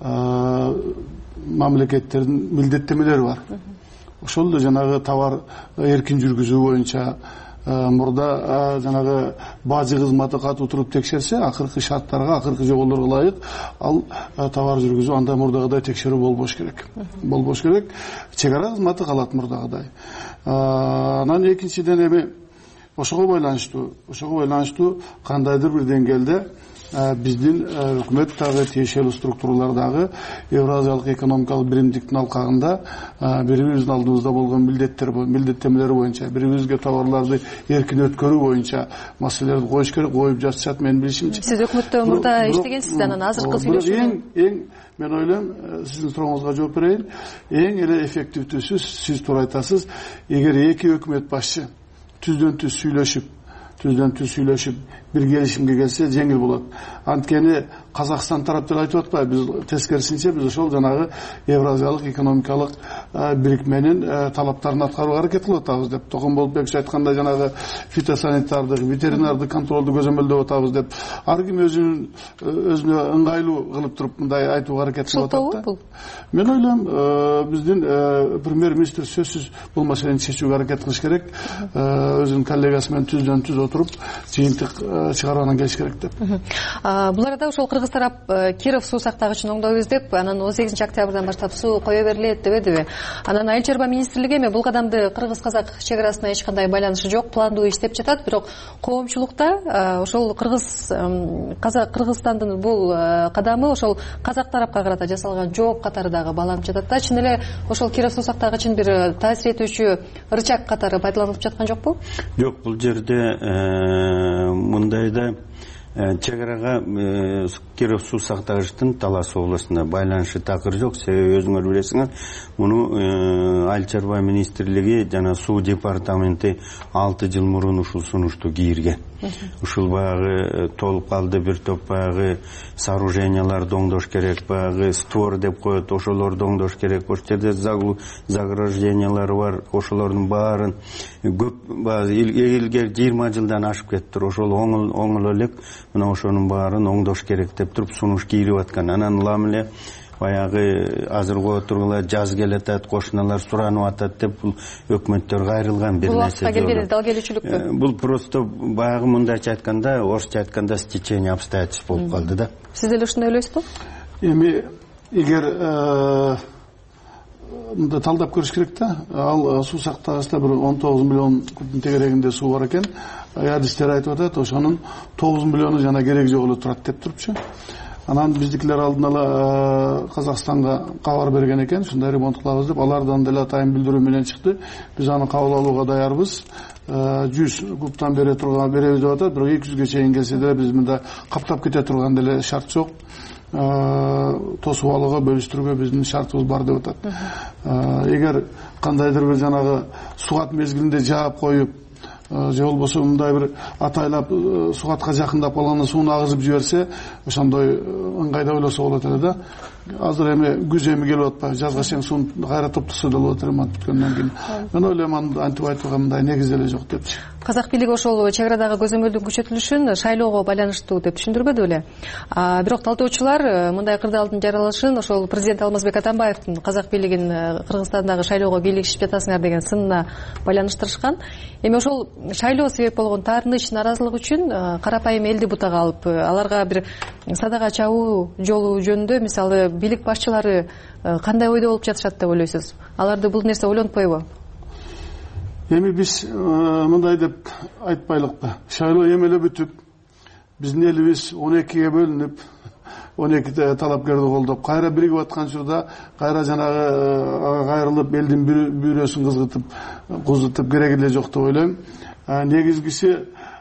мамлекеттердин милдеттемелери бар. Ошол да жанагы товар эркин жүргүзүү боюнча мурда жанагы бажы кызматы катуу туруп текшерсе, акыркы шарттарга, акыркы жоболорго ылайык ал товар жүргүзүү анда мурдагыдай текшерүү болбош керек. Болбош керек. Чек ара кызматы калат мурдагыдай. Анан экинчиден эми ошого байланыштуу, ошого байланыштуу кандайдыр бир деңгээлде биздин өкмөт дагы, тиешелүү структуралар дагы Евразиялык экономикалык биримдиктин алкагында бири-бирибиздин алдыбызда болгон милдеттер, милдеттемелер боюнча, бири-бирибизге товарларды эркин өткөрүү боюнча маселелерди коюш керек, коюп жатышат менин билишимче. Сиз өкмөттө мурда иштегенсиз, анан азыркы сүйлөшүү. Эң эң мен ойлойм, сиздин сурооңузга жооп берейин. Эң эле эффективдүүсү, сиз туура айтасыз, эгер эки өкмөт башчы түздөн түз сүйлөшүп, түздөн түз сүйлөшүп бир келишимге келсе жеңил болот. Анткени Казакстан тараптары айтып атпайбы, биз тескерисинче биз ошол жанагы Евразиялык экономикалык бирикменин талаптарын аткарууга аракет кылып атабыз деп. Токон Болотбекович айткандай жанагы фитосанитардык, ветеринардык контролду көзөмөлдөп атабыз деп. Ар ким өзүнүн өзүнө ыңгайлуу кылып туруп мындай айтууга аракет кылып атат да. Мен ойлойм, биздин премьер-министр сөзсүз бул маселени чечүүгө аракет кылыш керек. Өзүнүн коллегасы менен түздөн түз отуруп жыйынтык чыгарууна келиш керек деп. Бул арада ошол кыргыз тарап Киров суу сактагычын оңдойбуз деп, анан он сегизинчи октябрдан баштап суу кое берилет дебедиби? Анан Айыл чарба министрлиги эми бул кадамды кыргыз-казак чек арасына эч кандай байланышы жок, пландуу иштеп жатат, бирок коомчулукта ошол кыргыз Кыргызстандын бул кадамы ошол казак тарапка карата жасалган жооп катары дагы бааланып жатат да. Чын эле ошол Киров суу сактагычын бир таасир этүүчү рычаг катары пайдаланылып жаткан жокпу? Жок, бул жерде мындайда чек арага Киров суу сактагычтын Талас областында байланышы такыр жок. Себеби өзүңөр билесиңер, муну Айыл чарба министрлиги жана суу департаменти алты жыл мурун ушул сунушту кийирген. Ушул баягы толуп калды, бир топ баягы сооруженияларды оңдош керек, баягы створ деп коет, ошолорду оңдош керек. Ошол жерде заграждениялары бар, ошолордун баарын көп элге жыйырма жылдан ашып кетиптир. Ошол оңол элек мына ошонун баарын оңдош керек деп туруп сунуш кийирип аткан. Анан улам эле баягы азыркы отургула жаз келатат, кошуналар суранып атат деп бул өкмөттөр кайрылган бир нерсе. Дал келүүчүлүкпү. Бул просто баягы мындайча айтканда, орусча айтканда стечение обстоятельств болуп калды да. Сиз деле ушундай ойлойсузбу? Эми эгер мында талдап көрүш керек да. Ал суу сактагычта бир он тогуз миллион кубтун тегерегинде суу бар экен. Адистер айтып атат, ошонун тогуз миллиону жана кереги жок эле турат деп турупчу. Анан биздикилер алдын ала Казакстанга кабар берген экен, ушундай ремонт кылабыз деп, алардан деле атайын билдирүү менен чыкты. Биз аны кабыл алууга даярбыз. жүз кубтан бере турган беребиз деп атат, бирок эки жүзгө чейин келсе деле биз мында каптап кете турган деле шарт жок. Тосуп алууга, бөлүштүрүүгө биздин шартыбыз бар деп атат. Эгер кандайдыр бир жанагы сугат мезгилинде жаап коюп, же болбосо мындай бир атайлап сугатка жакындап калганда сууну агызып жиберсе, ошондой ыңгайда ойлосо болот эле да. Азыр эми күз эми келип атпайбы, жазга чейин сууну кайра топтосо деле болот ремонт бүткөндөн кийин. Мен ойлойм антип айтууга мындай негиз деле жок депчи. Казак бийлиги ошол чек арадагы көзөмөлдүн күчөтүлүшүн шайлоого байланыштуу деп түшүндүрбөдү беле. Бирок талдоочулар мындай кырдаалдын жаралышын ошол президент Алмазбек Атамбаевдин Казак бийлигин Кыргызстандагы шайлоого бийлигишип жатасыңар деген сынына байланыштырышкан. Эми ошол шайлоо себеп болгон таарыныч, наразылык үчүн карапайым элди бутага алып, аларга бир садага чабуу жолу жөнүндө мисалы бийлик башчылары кандай ойдо болуп жатышат деп ойлойсуз? Аларды бул нерсе ойлонтпойбу? Эми биз мындай деп айтпайлыкпы. Шайлоо эми эле бүтүп, биздин элибиз он экиге бөлүнүп, он эки талапкерди колдоп, кайра биригип аткан учурда кайра жанагы кайрылып элдин бүйрөсүн кызгытып, кузутуп кереги эле жок деп ойлойм. Негизгиси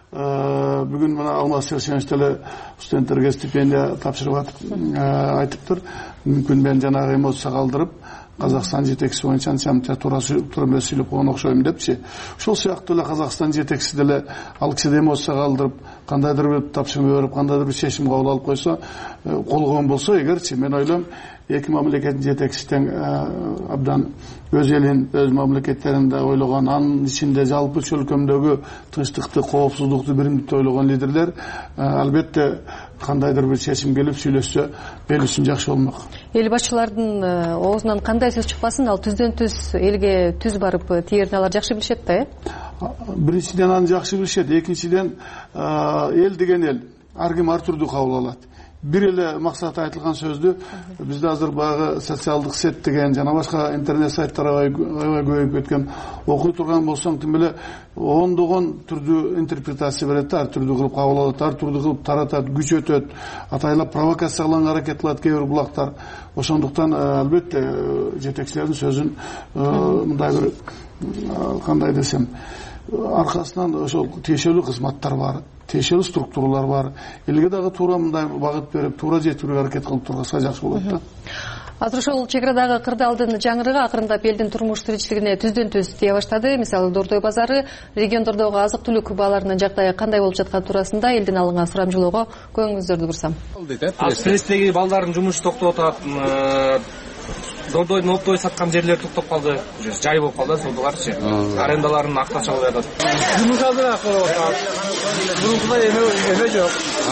бүгүн мына Алмаз Сершенович деле студенттерге стипендия тапшырып атып айтыптыр. Мүмкүн мен жанагы эмоция калдырып, Казакстан жетекчиси боюнча анча туура эмес сүйлөп койгон окшойм депчи. Ошол сыяктуу эле Казакстан жетекчиси деле ал кишиде эмоция калдырып, кандайдыр бир тапшырма берип, кандайдыр бир чечим кабыл алып койсо, колгон болсо эгерчи, мен ойлойм эки мамлекеттин жетекчиси тең абдан өз элин, өз мамлекеттеринде ойлогон, анын ичинде жалпы чөлкөмдөгү тынчтыкты, коопсуздукту, биримдикти ойлогон лидерлер албетте кандайдыр бир чечим келип сүйлөшсө эл үчүн жакшы болмок. Эл башчылардын оозунан кандай сөз чыкпасын, ал түздөн түз элге түз барып тиерин алар жакшы билишет да, э? Биринчиден аны жакшы билишет, экинчиден эл деген эл ар ким ар түрдүү кабыл алат. Бир эле максаты айтылган сөздү бизде азыр баягы социалдык сет деген жана башка интернет сайттар аябай көбөйүп кеткен. Окуй турган болсоң тим эле ондогон түрдүү интерпретация берет, ар түрдүү кылып кабыл алат, ар түрдүү кылып таратат, күчөтөт, атайлап провокация кылганга аракет кылат кээ бир булактар. Ошондуктан албетте жетекчилердин сөзүн мындай бир кандай десем, аркасынан ошол тиешелүү кызматтар бар, тиешелүү структуралар бар. Элге дагы туура мындай багыт берип, туура жетүүгө аракет кылып тургаса жакшы болот да. Азыр ошол чек арадагы кырдаалдын жаңырыгы акырындап элдин турмуш тиричилигине түздөн түз тие баштады. Мисалы Дордой базары, региондордогу азык-түлүк бааларынын жагдайы кандай болуп жаткан туурасында элдин алынган сурамжылоого көңүңүздөрдү бурсам. Стresстеги балдардын жумушу токтоп атат. Дордойдун оптой саткан жерлери токтоп калды. Жай болуп калды, содугарчы. Арендаларын актача алып жатат. Жумуш азыраак болуп атат. Мурункудай эме жок.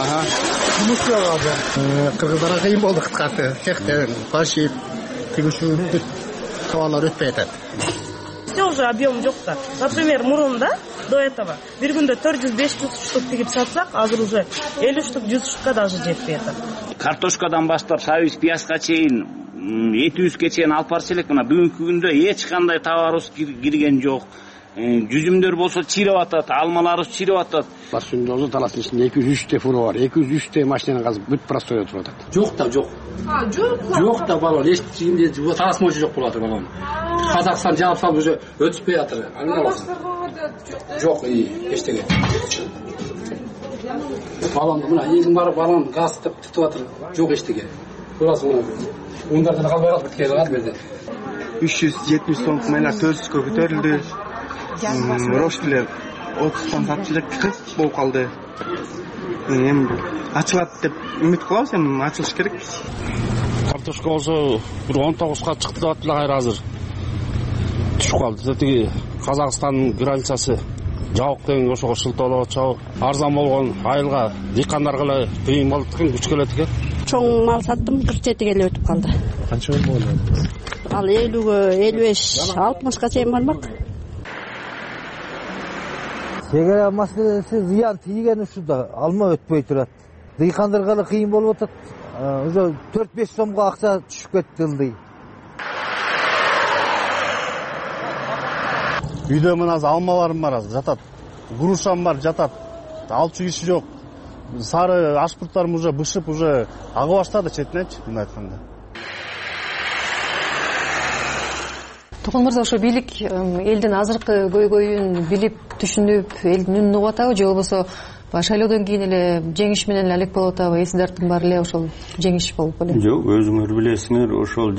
Жумуш жок азыр. Кыргыздарга кыйын болду кыскасы. Чектен фашип, тигүүчү товарлар өтпөй атат. Все уже объем жок да. Например, мурунда до этого бир күндө төрт жүз беш жүз штук тигип сатсак, азыр уже элүү штук, жүз штукка даже жетпей атат. Картошкадан баштап сабиз, пиязга чейин, этибизге чейин алып барчу элек. Мына бүгүнкү күндө эч кандай товарыбыз кирген жок. Жүзүмдөр болсо чиреп атат, алмаларыбыз чиреп атат. Басундозу таластын ичинде эки жүз үчтө фуро бар. эки жүз үчтө машинаны казып бүт простойдо туруп атат. Жок да, жок. А, жок. Жок да балон, эч кимде талас мойчу жок болуп атыр балон. Казакстан жаап салып уже өтүшпөй атыр. жок эчтеке. Балонду мына эң бар балон газ деп түтүп атыр. Жок эчтеке. Көрасың мына. Ундардан калбай калып кеткен калат берди. үч жүз жетимиш сомдук майлар төрт жүзгө көтөрүлдү. Роштилер отуздан сатып элек кырк болуп калды. Эми ачылат деп үмүт кылабыз, эми ачылыш керек. Картошка болсо бир он тогузга чыкты деп атты эле азыр. Түшүп калды. Тиги Казакстандын границасы жабык дегенге ошого шылтоолоп атышабы. Арзан болгон айылга дыйкандарга эле кыйын болуп экен, күч келет экен. Чоң мал саттым, кырк жетиге эле өтүп калды. Канча болду? Ал элүүгө, элүү беш, алтымышка чейин бармак. Чегара маселеси зыян тийген ушунда алма өтпөй турат. Дыйкандарга эле кыйын болуп атат. Уже төрт беш сомго акча түшүп кетти ылдый. Үйдө мына алмаларым бар азыр жатат. Грушам бар жатат. Алчу киши жок. Сары ашпурттарым уже бышып, уже ага баштады четинечи, мындай айтканда. Токон мырза, ошо бийлик элдин азыркы көйгөйүн билип, түшүнүп, элдин үнүн угуп атабы, же болбосо шайлоодон кийин эле жеңиш менен эле алек болуп атабы, эсиңердин баары эле ошол жеңиш болуп эле? Жок, өзүңөр билесиңер, ошол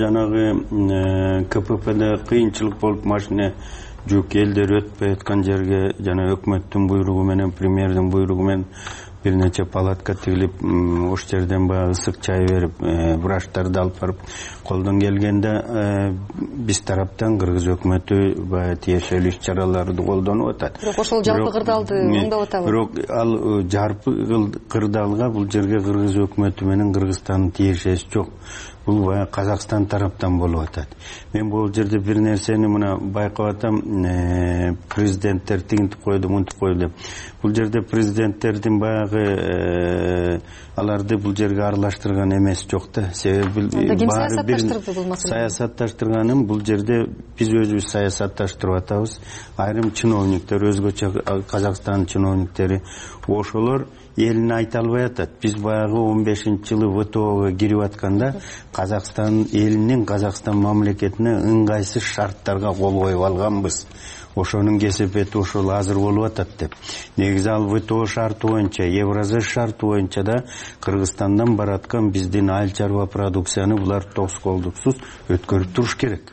жанагы КППде кыйынчылык болуп машина жүк элдер өтпөй аткан жерге жана өкмөттүн буйругу менен, премьердин буйругу менен бир нече палатка тигилип, ош жерден баягы ысык чай берип, врачтарды алып барып, колдон келгенде биз тараптан кыргыз өкмөтү баягы тиешелүү иш-чараларды колдонуп атат. Бирок ошол жалпы кырдаалды оңдоп атабы? Бирок ал жалпы кырдаалга бул жерге кыргыз өкмөтү менен Кыргызстандын тиешеси жок. Бул баягы Казакстан тараптан болуп атат. Мен бул жерде бир нерсени мына байкап атам, президенттер тигинтип койду, мынтип койду деп. Бул жерде президенттердин баягы аларды бул жерге аралаштырган эмес жок да. Себеби баары бир саясатташтырганын бул жерде биз өзүбүз саясатташтырып атабыз. Айрым чиновниктер, өзгөчө Казакстан чиновниктери ошолор элине айта албай атат. Биз баягы он бешинчи жылы ВТОго кирип атканда Казакстан элинин, Казакстан мамлекетине ыңгайсыз шарттарга кол коюп алганбыз. Ошонун кесепети ошол азыр болуп атат деп. Негизи ал ВТО шарты боюнча, Евразия шарты боюнча да Кыргызстандан бараткан биздин айыл чарба продукцияны булар тоскоолдуксуз өткөрүп туруш керек.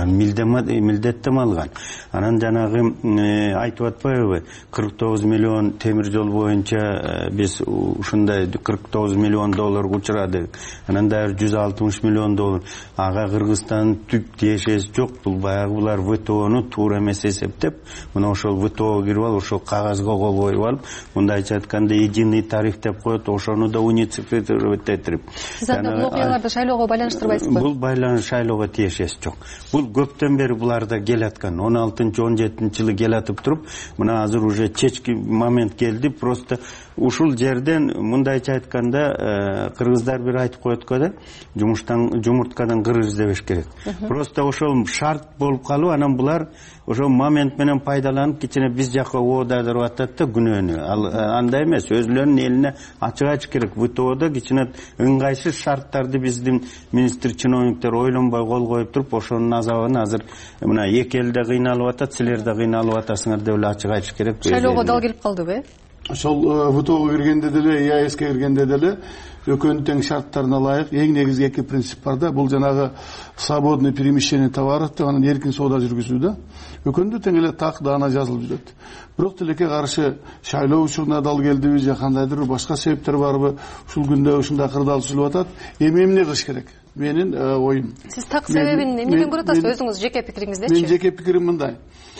Милдеттем алган. Анан жанагы айтып атпайбы, кырк тогуз миллион темир жол боюнча биз ушундай кырк тогуз миллион доллар учурадык. Анан дагы жүз алтымыш миллион доллар. Ага Кыргызстандын түк тиешеси жок. Бул баягы булар ВТОну туура эмес эсептеп, мына ошол ВТОго кирип алып, ошол кагазга кол коюп алып, мындайча айтканда единый тариф деп коет, ошону да унифицировать этип. Сиз анда бул окуяларды шайлоого байланыштырбайсызбы? Бул байланыш шайлоого тиешеси жок. Бул көптөн бери буларда келаткан. он алтынчы он жетинчи жылы келатып туруп, мына азыр уже чечки момент келди. Просто ушул жерден мындайча айтканда кыргыздар бир айтып коет да, жумуштан жумурткадан кыр издебеш керек. Просто ошол шарт болуп калып, анан булар ошол момент менен пайдаланып кичине биз жакка оодадырып атат да күнөөнү. Ал андай эмес, өзүлөрүнүн элине ачык айтыш керек. ВТОдо кичине ыңгайсыз шарттарды биздин министр чиновниктер ойлонбой кол коюп туруп, ошонун азабын азыр мына эки эл да кыйналып атат, силер да кыйналып атасыңар деп эле ачык айтыш керек. Шайлоого дал келип калдыбы? Ошол ВТОго киргенде деле, ЕАЭСке киргенде деле экөөнүн тең шарттарына ылайык эң негизги эки принцип бар да. Бул жанагы свободный перемещение товаров деп, анан эркин соода жүргүзүү да. Экөөнүндө тең эле так даана жазылып жүрөт. Бирок тилекке каршы шайлоо учуруна дал келдиби же кандайдыр башка себептер барбы, ушул күндө ушундай кырдаал түзүлүп атат. Эми эмне кылыш керек? Менин оюм. Сиз так себебин эмнеден көрүп атасыз, өзүңүз жеке пикириңиздечи? Мен жеке пикирим мындай.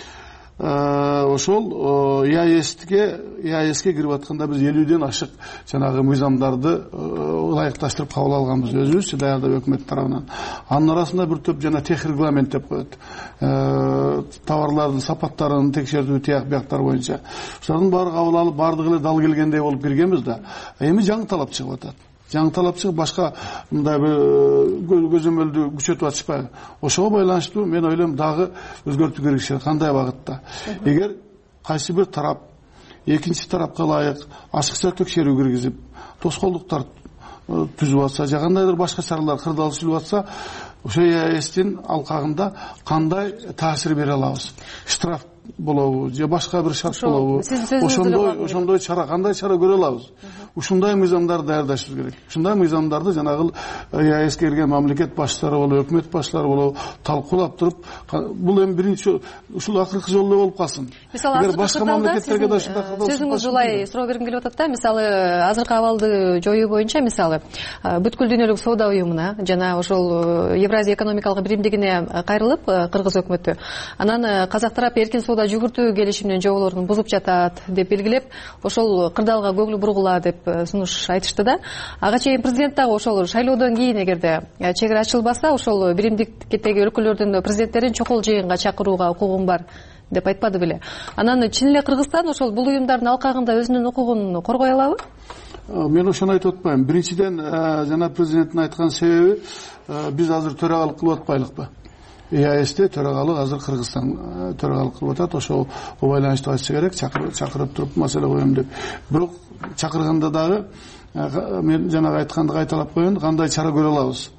Ошол ЕАЭСке ЕАЭСке кирип атканда биз элүүдөн ашык жанагы мыйзамдарды ылайыкташтырып кабыл алганбыз өзүбүз даярдап өкмөт тарабынан. Анын арасында бир топ жана тех регламент деп коет. Товарлардын сапаттарын текшертүү тияк бияктар боюнча. Ошолордун баары кабыл алып, бардыгы эле дал келгендей болуп киргенбиз да. Эми жаңы талап чыгып атат. Жаңы талап чыгып башка мындай бир көзөмөлдү күчөтүп атышпайбы? Ошого байланыштуу мен ойлойм дагы өзгөртүү керек. Кандай багытта? Эгер кайсы бир тарап экинчи тарапка ылайык ачыкча текшерүү киргизип, тоскоолдуктар түзүп атса, же кандайдыр башка чаралар кырдаал түзүлүп атса, ошо ЕАЭСтин алкагында кандай таасир бере алабыз? Штраф болобу же башка бир шарт болобу, ошондой ошондой чара кандай чара көрө алабыз? Ушундай мыйзамдарды даярдашыбыз керек. Ушундай мыйзамдарды жанагы ЕАЭСке кирген мамлекет башчылары болобу, өкмөт башчылары болобу талкуулап туруп, бул эми биринчи ушул акыркы жолу болуп калсын. Эгер башка мамлекеттерге да ушундай сөзүңүз улай суроо бергим келип атат да. Мисалы, азыркы абалды жоюу боюнча, мисалы, бүткүл дүйнөлүк соода уюмуна жана ошол Евразия экономикалык биримдигине кайрылып кыргыз өкмөтү, анан казак тарап эркин соода жүгүртүү келишиминин жоболорун бузуп жатат деп белгилеп, ошол кырдаалга көңүл бургула деп сунуш айтышты да. Ага чейин президент дагы ошол шайлоодон кийин эгерде чек ара ачылбаса, ошол биримдиктеги өлкөлөрдүн президенттерин чокул жыйынга чакырууга укугум бар деп айтпады беле. Анан чын эле Кыргызстан ошол бул уюмдардын алкагында өзүнүн укугун коргой алабы? Мен ошону айтып атпайм. Биринчиден, жана президенттин айткан себеби, биз азыр төрагалык кылып атпайлыкпы? ЕАЭСте төрагалык азыр Кыргызстан төрагалык кылып атат. Ошол байланыштуу айтыш керек, чакырып туруп маселе коем деп. Бирок чакырганда дагы мен жанагы айтканды кайталап коеюн, кандай чара көрө алабыз?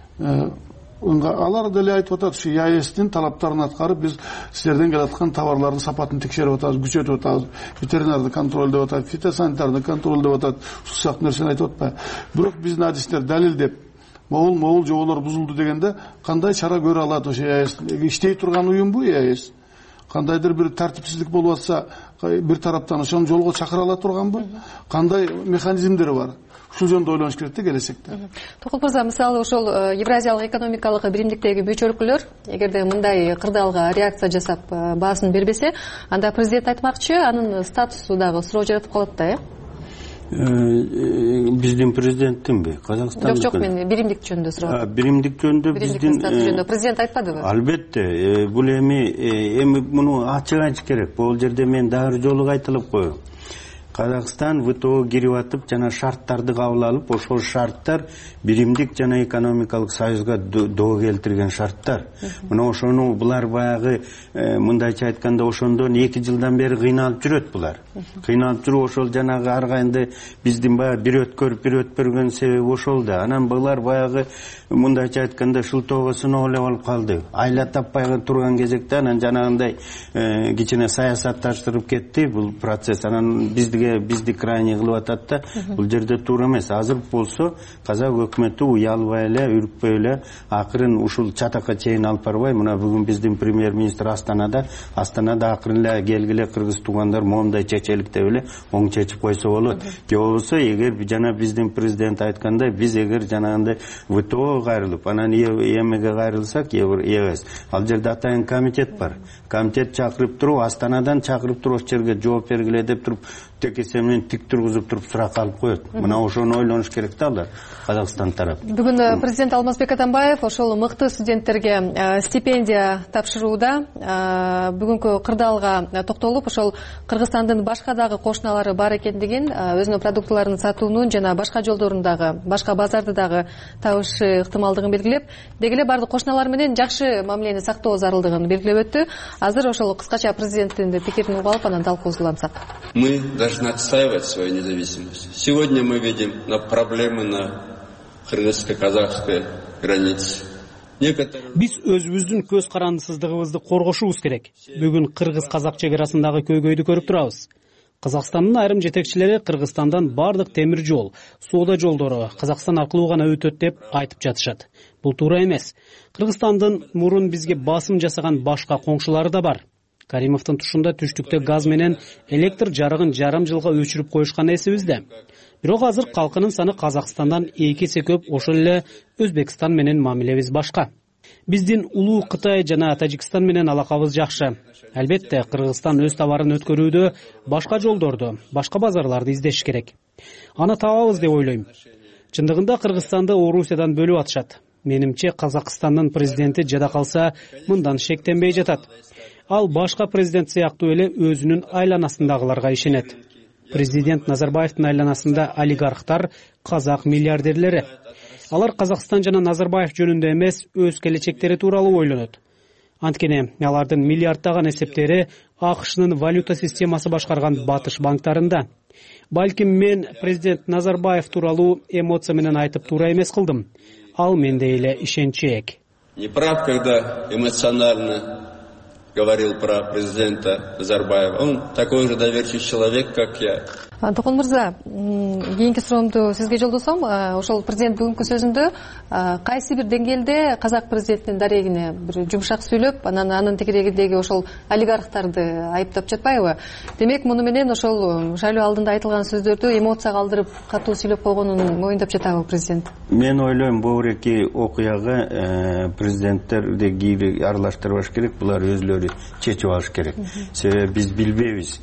Алар деле айтып атат, ушу ЕАЭСтин талаптарын аткарып, биз силерден келаткан товарлардын сапатын текшерип атабыз, күчөтүп атабыз, ветеринарды контролдоп атат, фитосанитарды контролдоп атат, ушул сыяктуу нерсени айтып атпайбы? Бирок биздин адистер далилдеп, могул могул жоболор бузулду дегенде, кандай чара көрө алат ошо ЕАЭС? Иштей турган уюмбу ЕАЭС? Кандайдыр бир тартипсиздик болуп атса, бир тараптан ошону жолго чакыра ала турганбы? Кандай механизмдери бар? Ушул жөнүндө ойлонуш керек да келечекте. Токут мырза, мисалы ошол Евразиялык экономикалык биримдиктеги мүчө өлкөлөр эгерде мындай кырдаалга реакция жасап баасын бербесе, анда президент айтмакчы, анын статусу дагы суроо жаратып калат да, э? Биздин президенттинби? Казакстан. Жок, жок, мен биримдик жөнүндө сурап. Биримдик жөнүндө биздин президент айтпадыбы? Албетте, бул эми эми муну ачык айтыш керек. Бул жерде мен дагы жолу кайталап коем. Казакстан ВТО кирип атып, жана шарттарды кабыл алып, ошол шарттар биримдик жана экономикалык союзга доо келтирген шарттар. Мына ошону булар баягы мындайча айтканда ошондон эки жылдан бери кыйналып жүрөт булар. Кыйналып жүрүп ошол жанагы ар кайында биздин баягы бир өткөрүп бир өтпөргөн себеби ошол да. Анан булар баягы мындайча айтканда шылтоого сыноо эле болуп калды. Айла таппай турган кезекте анан жанагындай кичине саясатташтырып кетти бул процесс. Анан бизди бизди крайне кылып атат да, бул жерде туура эмес. Азыр болсо казак өкмөтү уялбай эле, үркпөй эле акырын ушул чатакка чейин алып барбай, мына бүгүн биздин премьер-министр Астанада, Астанада акырын эле келгиле кыргыз туугандар моундай чечелик деп эле оң чечип койсо болот. Же болбосо эгер жана биздин президент айткандай, биз эгер жанагындай ВТО кайрылып, анан ЕМге кайрылсак, ЕАЭС, ал жерде атайын комитет бар. Комитет чакырып туруп, Астанадан чакырып туруп, ошол жерге жооп бергиле деп туруп, текесе менен тик тургузуп туруп сурак алып коет. Мына ошону ойлонуш керек да алар, Казакстан тарап. Бүгүн президент Алмазбек Атамбаев ошол мыкты студенттерге стипендия тапшырууда бүгүнкү кырдаалга токтолуп, ошол Кыргызстандын башка дагы кошуналары бар экендигин, өзүнүн продуктыларын сатуунун жана башка жолдорун дагы, башка базарды дагы табышы ыктымалдыгын белгилеп, деги эле бардык кошуналар менен жакшы мамилени сактоо зарылдыгын белгилеп өттү. Азыр ошол кыскача президенттин пикирин угуп алып, анан талкуусун уламсак. Мы должны отстаивать свою независимость. Сегодня мы видим на проблемы на кыргызско-казахской границе. Биз өзүбүздүн көз карандысыздыгыбызды коргошубуз керек. Бүгүн кыргыз-казак чек арасындагы көйгөйдү көрүп турабыз. Казакстандын айрым жетекчилери Кыргызстандан бардык темир жол, соода жолдору Казакстан аркылуу гана өтөт деп айтып жатышат. Бул туура эмес. Кыргызстандын мурун бизге басым жасаган башка коңшулары да бар. Каримовдун тушунда түштүктө газ менен электр жарыгын жарым жылга өчүрүп коюшкан эсибизде. Бирок азыр калкынын саны Казакстандан эки эсе көп, ошол эле Өзбекстан менен мамилебиз башка. Биздин улуу Кытай жана Тажикстан менен алакабыз жакшы. Албетте, Кыргызстан өз товарын өткөрүүдө башка жолдорду, башка базарларды издеш керек. Аны табабыз деп ойлойм. Чындыгында Кыргызстанды Орусиядан бөлүп атышат. Менимче, Казакстандын президенти жада калса, мындан шектенбей жатат. Ал башка президент сыяктуу эле өзүнүн айланасындагыларга ишенет. Президент Назарбаевдин айланасында олигархтар, казак миллиардерлери. Алар Казакстан жана Назарбаев жөнүндө эмес, өз келечектери тууралуу ойлонот. Анткени алардын миллиарддаган эсептери АКШнын валюта системасы башкарган батыш банктарында. Балким мен президент Назарбаев тууралуу эмоция менен айтып туура эмес кылдым. Ал менде эле ишенчээк. Не прав, когда эмоционально говорил про президента Назарбаева. Он такой же доверчивый человек, как я. Токон мырза, кийинки суроомду сизге жолдосом. Ошол президент бүгүнкү сөзүндө кайсы бир деңгээлде казак президентинин дарегине бир жумшак сүйлөп, анан анын тегерегиндеги ошол олигархтарды айыптап жатпайбы? Демек, муну менен ошол шайлоо алдында айтылган сөздөрдү эмоцияга алдырып, катуу сүйлөп койгонун моюндап жатабы президент? Мен ойлойм, бул эки окуяга президенттерди кийиби аралаштырбаш керек, булар өзлөрү чечип алыш керек. Себеби биз билбейбиз.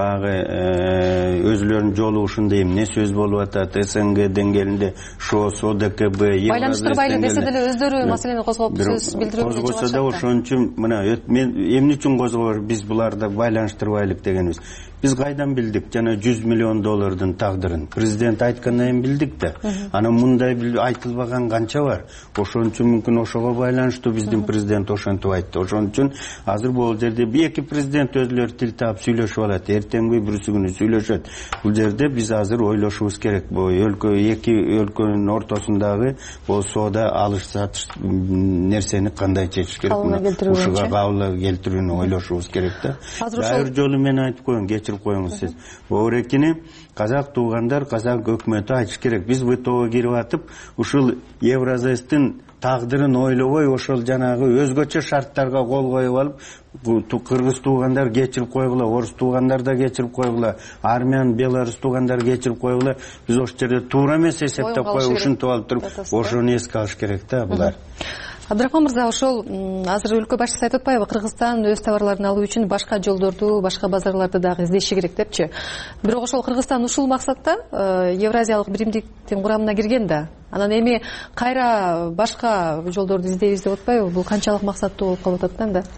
Багы өзлөрүнүн жолу ушундай эмне сөз болуп атат, СНГ деңгээлинде ШОС, ОДКБ, Евразия байланыштырбайлы десе деле өздөрү маселени козгоп сөз билдирүүгө чыгышат. Козгосо да ошон үчүн мына мен эмне үчүн козгобор, биз буларды байланыштырбайлык дегенбиз. Биз кайдан билдик жана жүз миллион доллардын тагдырын? Президент айткандан кийин билдик да. Анан мындай айтылбаган канча бар. Ошон үчүн мүмкүн ошого байланыштуу биздин президент ошентип айтты. Ошон үчүн азыр бул жерде эки президент өзлөрү тил таап сүйлөшүп алат. Эртеңби бүрүсү күнү сүйлөшөт. Бул жерде биз азыр ойлошубуз керек. Бул өлкө эки өлкөнүн ортосундагы бул соода алыш сатыш нерсени кандай чечиш керек? Ушуга кабыл келтирүүнү ойлошубуз керек да. Бир жолу мен айтып коеюн, кечирип коюңуз сиз. Оорекини казак туугандар, казак өкмөтү айтыш керек. Биз ВТОго кирип атып, ушул Евразестин тагдырын ойлобой, ошол жанагы өзгөчө шарттарга кол коюп алып, кыргыз туугандар кечирип койгула, орус туугандар да кечирип койгула, армян, белорус туугандар кечирип койгула. Биз ошол жерде туура эмес эсептеп коюп, ушинтип алып туруп, ошону эске алыш керек да булар. Абдрахман мырза, ошол азыр өлкө башчысы айтып атпайбы, Кыргызстан өз товарларын алуу үчүн башка жолдорду, башка базарларды дагы издеши керек депчи. Бирок ошол Кыргызстан ушул максатта Евразиялык биримдиктин курамына кирген да. Анан эми кайра башка жолдорду издейбиз деп атпайбы? Бул канчалык максаттуу болуп калып атат да?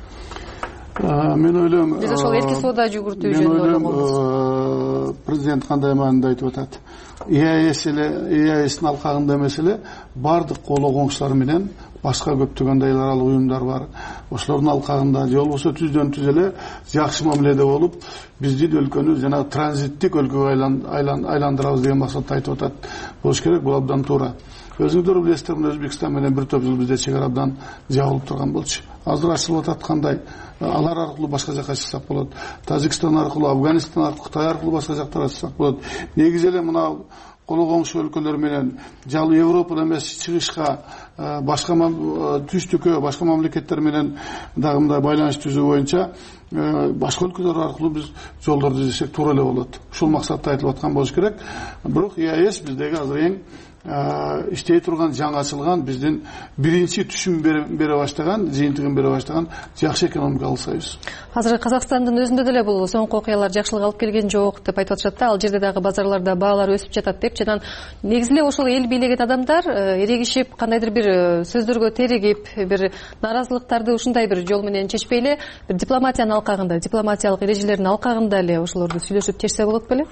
Мен ойлойм, биз ошол эркин соода жүгүртүү жөнүндө ойлогонбуз. Президент кандай маанинде айтып атат? ИАЭС эле, ИАЭСтин алкагында эмес эле, бардык коло коңшулар менен башка көптөгөн эл аралык уюмдар бар. Ошолордун алкагында же болбосо түздөн түз эле жакшы мамиледе болуп, биздин өлкөнү жана транзиттик өлкөгө айландырабыз деген максатта айтып атат. Болуш керек, бул абдан туура. Өзүңдөр билесиздер, Өзбекстан менен бир топ жыл бизде чек ара абдан жабылып турган болчу. Азыр ачылып атат, кандай? Алар аркылуу башка жакка чыксак болот. Тажикстан аркылуу, Афганистан аркылуу, Кытай аркылуу башка жактарга чыксак болот. Негизи эле мына коло коңшу өлкөлөр менен жалпы Европада эмес, чыгышка, башка түштүккө, башка мамлекеттер менен дагы мындай байланыш түзүү боюнча башка өлкөлөр аркылуу биз жолдорду издесек туура эле болот. Ушул максатта айтылып аткан болуш керек. Бирок ИАЭС биздеги азыр эң иштей турган, жаңы ачылган, биздин биринчи түшүм бере баштаган, жыйынтыгын бере баштаган жакшы экономикалык союз. Азыр Казакстандын өзүндө деле бул соңку окуялар жакшылык алып келген жок деп айтып атышат да. Ал жерде дагы базарларда баалар өсүп жатат деп, жана негизи эле ошол эл бийлеген адамдар эрегишип, кандайдыр бир сөздөргө теригип, бир наразылыктарды ушундай бир жол менен чечпей эле, бир дипломатиянын алкагында, дипломатиялык эрежелердин алкагында эле ошолорду сүйлөшүп чечсе болот беле?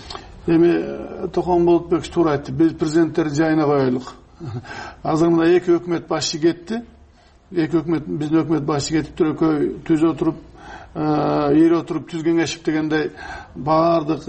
Эми Токон Болотбек туура айтты. Биз президенттерди жайына коелук. Азыр мына эки өкмөт башчы кетти. Эки өкмөт, биздин өкмөт башчы кетип туруп, экөө түз отуруп, эри отуруп түз кеңешип дегендей баардык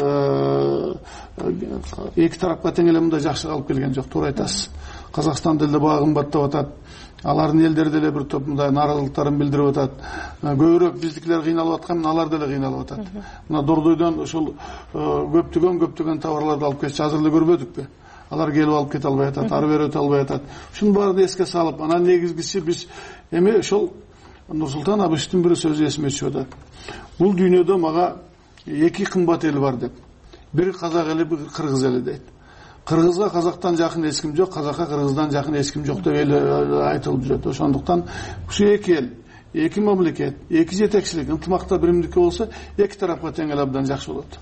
эки тарапка тең эле мындай жакшы алып келген жок. Туура айтасыз. Казакстан деле баа кымбаттап атат. Алардын элдери деле бир топ мындай нааразылыктарын билдирип атат. Көбүрөөк биздикилер кыйналып аткан, алар деле кыйналып атат. Мына Дордойдон ушул көптөгөн көптөгөн товарларды алып кетчи, азыр эле көрбөдүкпү? Алар келип алып кете албай атат, ары бери өтө албай атат. Ушунун баарын эске салып, анан негизгиси биз эми ошол Нурсултан Абишевичтин бир сөзү эсиме түшүп атат. Бул дүйнөдө мага эки кымбат эл бар деп. Бири казак эли, бири кыргыз эли дейт. Кыргызга казактан жакын эч ким жок, казакка кыргыздан жакын эч ким жок деп айтылып жүрөт. Ошондуктан ушу эки эл, эки мамлекет, эки жетекчилик ынтымакта биримдикке болсо, эки тарапка тең эле абдан жакшы болот.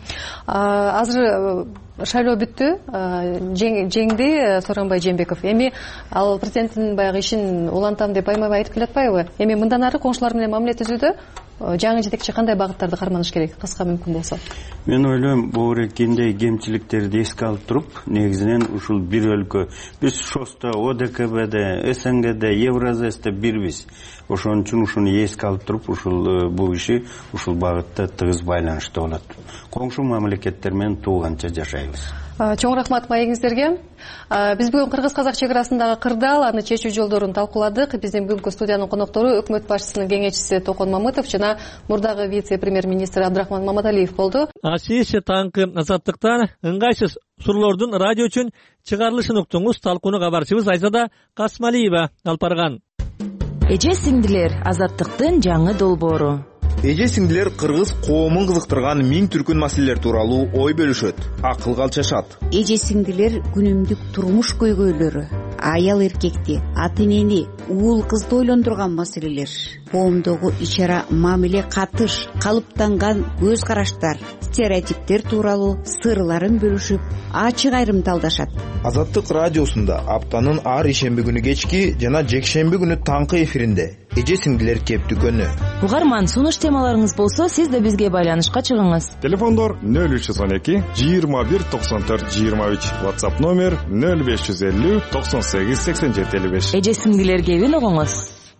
Азыр шайлоо бүттү, жеңди Сооронбай Жээнбеков. Эми ал президенттин баягы ишин улантам деп айма-бай айтып келатпайбы? Эми мындан ары коңшулар менен мамиле түзүүдө жаңы жетекчи кандай багыттарды карманыш керек, кыска мүмкүн болсо? Мен ойлойм, боорекиндей кемчиликтерди эске алып туруп, негизинен ушул бир өлкө, биз ШОСто, ОДКБде, СНГде, Евразесте бирбиз. Ошон үчүн ушуну эске алып туруп, ушул бул иши ушул багытта тыгыз байланышта болот. Коңшу мамлекеттер менен тууганча жашайбыз. Чоң рахмат маегиңиздерге. Биз бүгүн кыргыз-казак чек арасындагы кырдаал, аны чечүү жолдорун талкууладык. Биздин бүгүнкү студиянын коноктору өкмөт башчысынын кеңешчиси Токон Мамытов жана мурдагы вице-премьер-министр Абдрахман Маматалиев болду. Асиси таңкы Азаттыктан ыңгайсыз суроолордун радио үчүн чыгарылышын уктуңуз. Талкууну кабарчыбыз Айзада Касмалиева алып барган. Эже сиңдилер, Азаттыктын жаңы долбоору. Эже сиңдилер кыргыз коомун кызыктырган миң түркүн маселелер тууралуу ой бөлүшөт, акылга алчашат. Эже сиңдилер күнүмдүк турмуш көйгөйлөрү, аял эркекти, ата энени, уул кызды ойлондурган маселелер, коомдогу ичара мамиле катыш, калыптанган көз караштар, стереотиптер тууралуу сырларын бөлүшүп, ачык айрымдалдашат. Азаттык радиосунда аптанын ар ишемби күнү кечки жана жекшемби күнү таңкы эфиринде эже сиңдилер кептүкөнү. Угарман, сунуш темаларыңыз болсо, сиз да бизге байланышка чыгыңыз. Телефондор нөл үч жүз он эки жыйырма бир токсон төрт жыйырма үч, WhatsApp номер нөл беш жүз элүү токсон сегиз сексен жети элүү беш. Эже сиңдилер кебин угуңуз.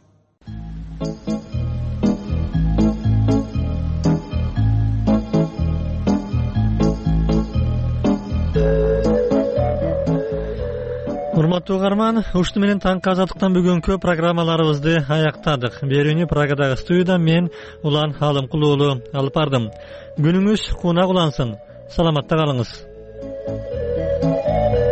Урматтуу угарман, ушту менен таңкы Азаттыктан бүгүнкү программаларыбызды аяктадык. Берүүнү Прагадагы студияда мен Улан Алымкул уулу алып бардым. Күнүңүз кунак улансын. Саламатта калыңыз.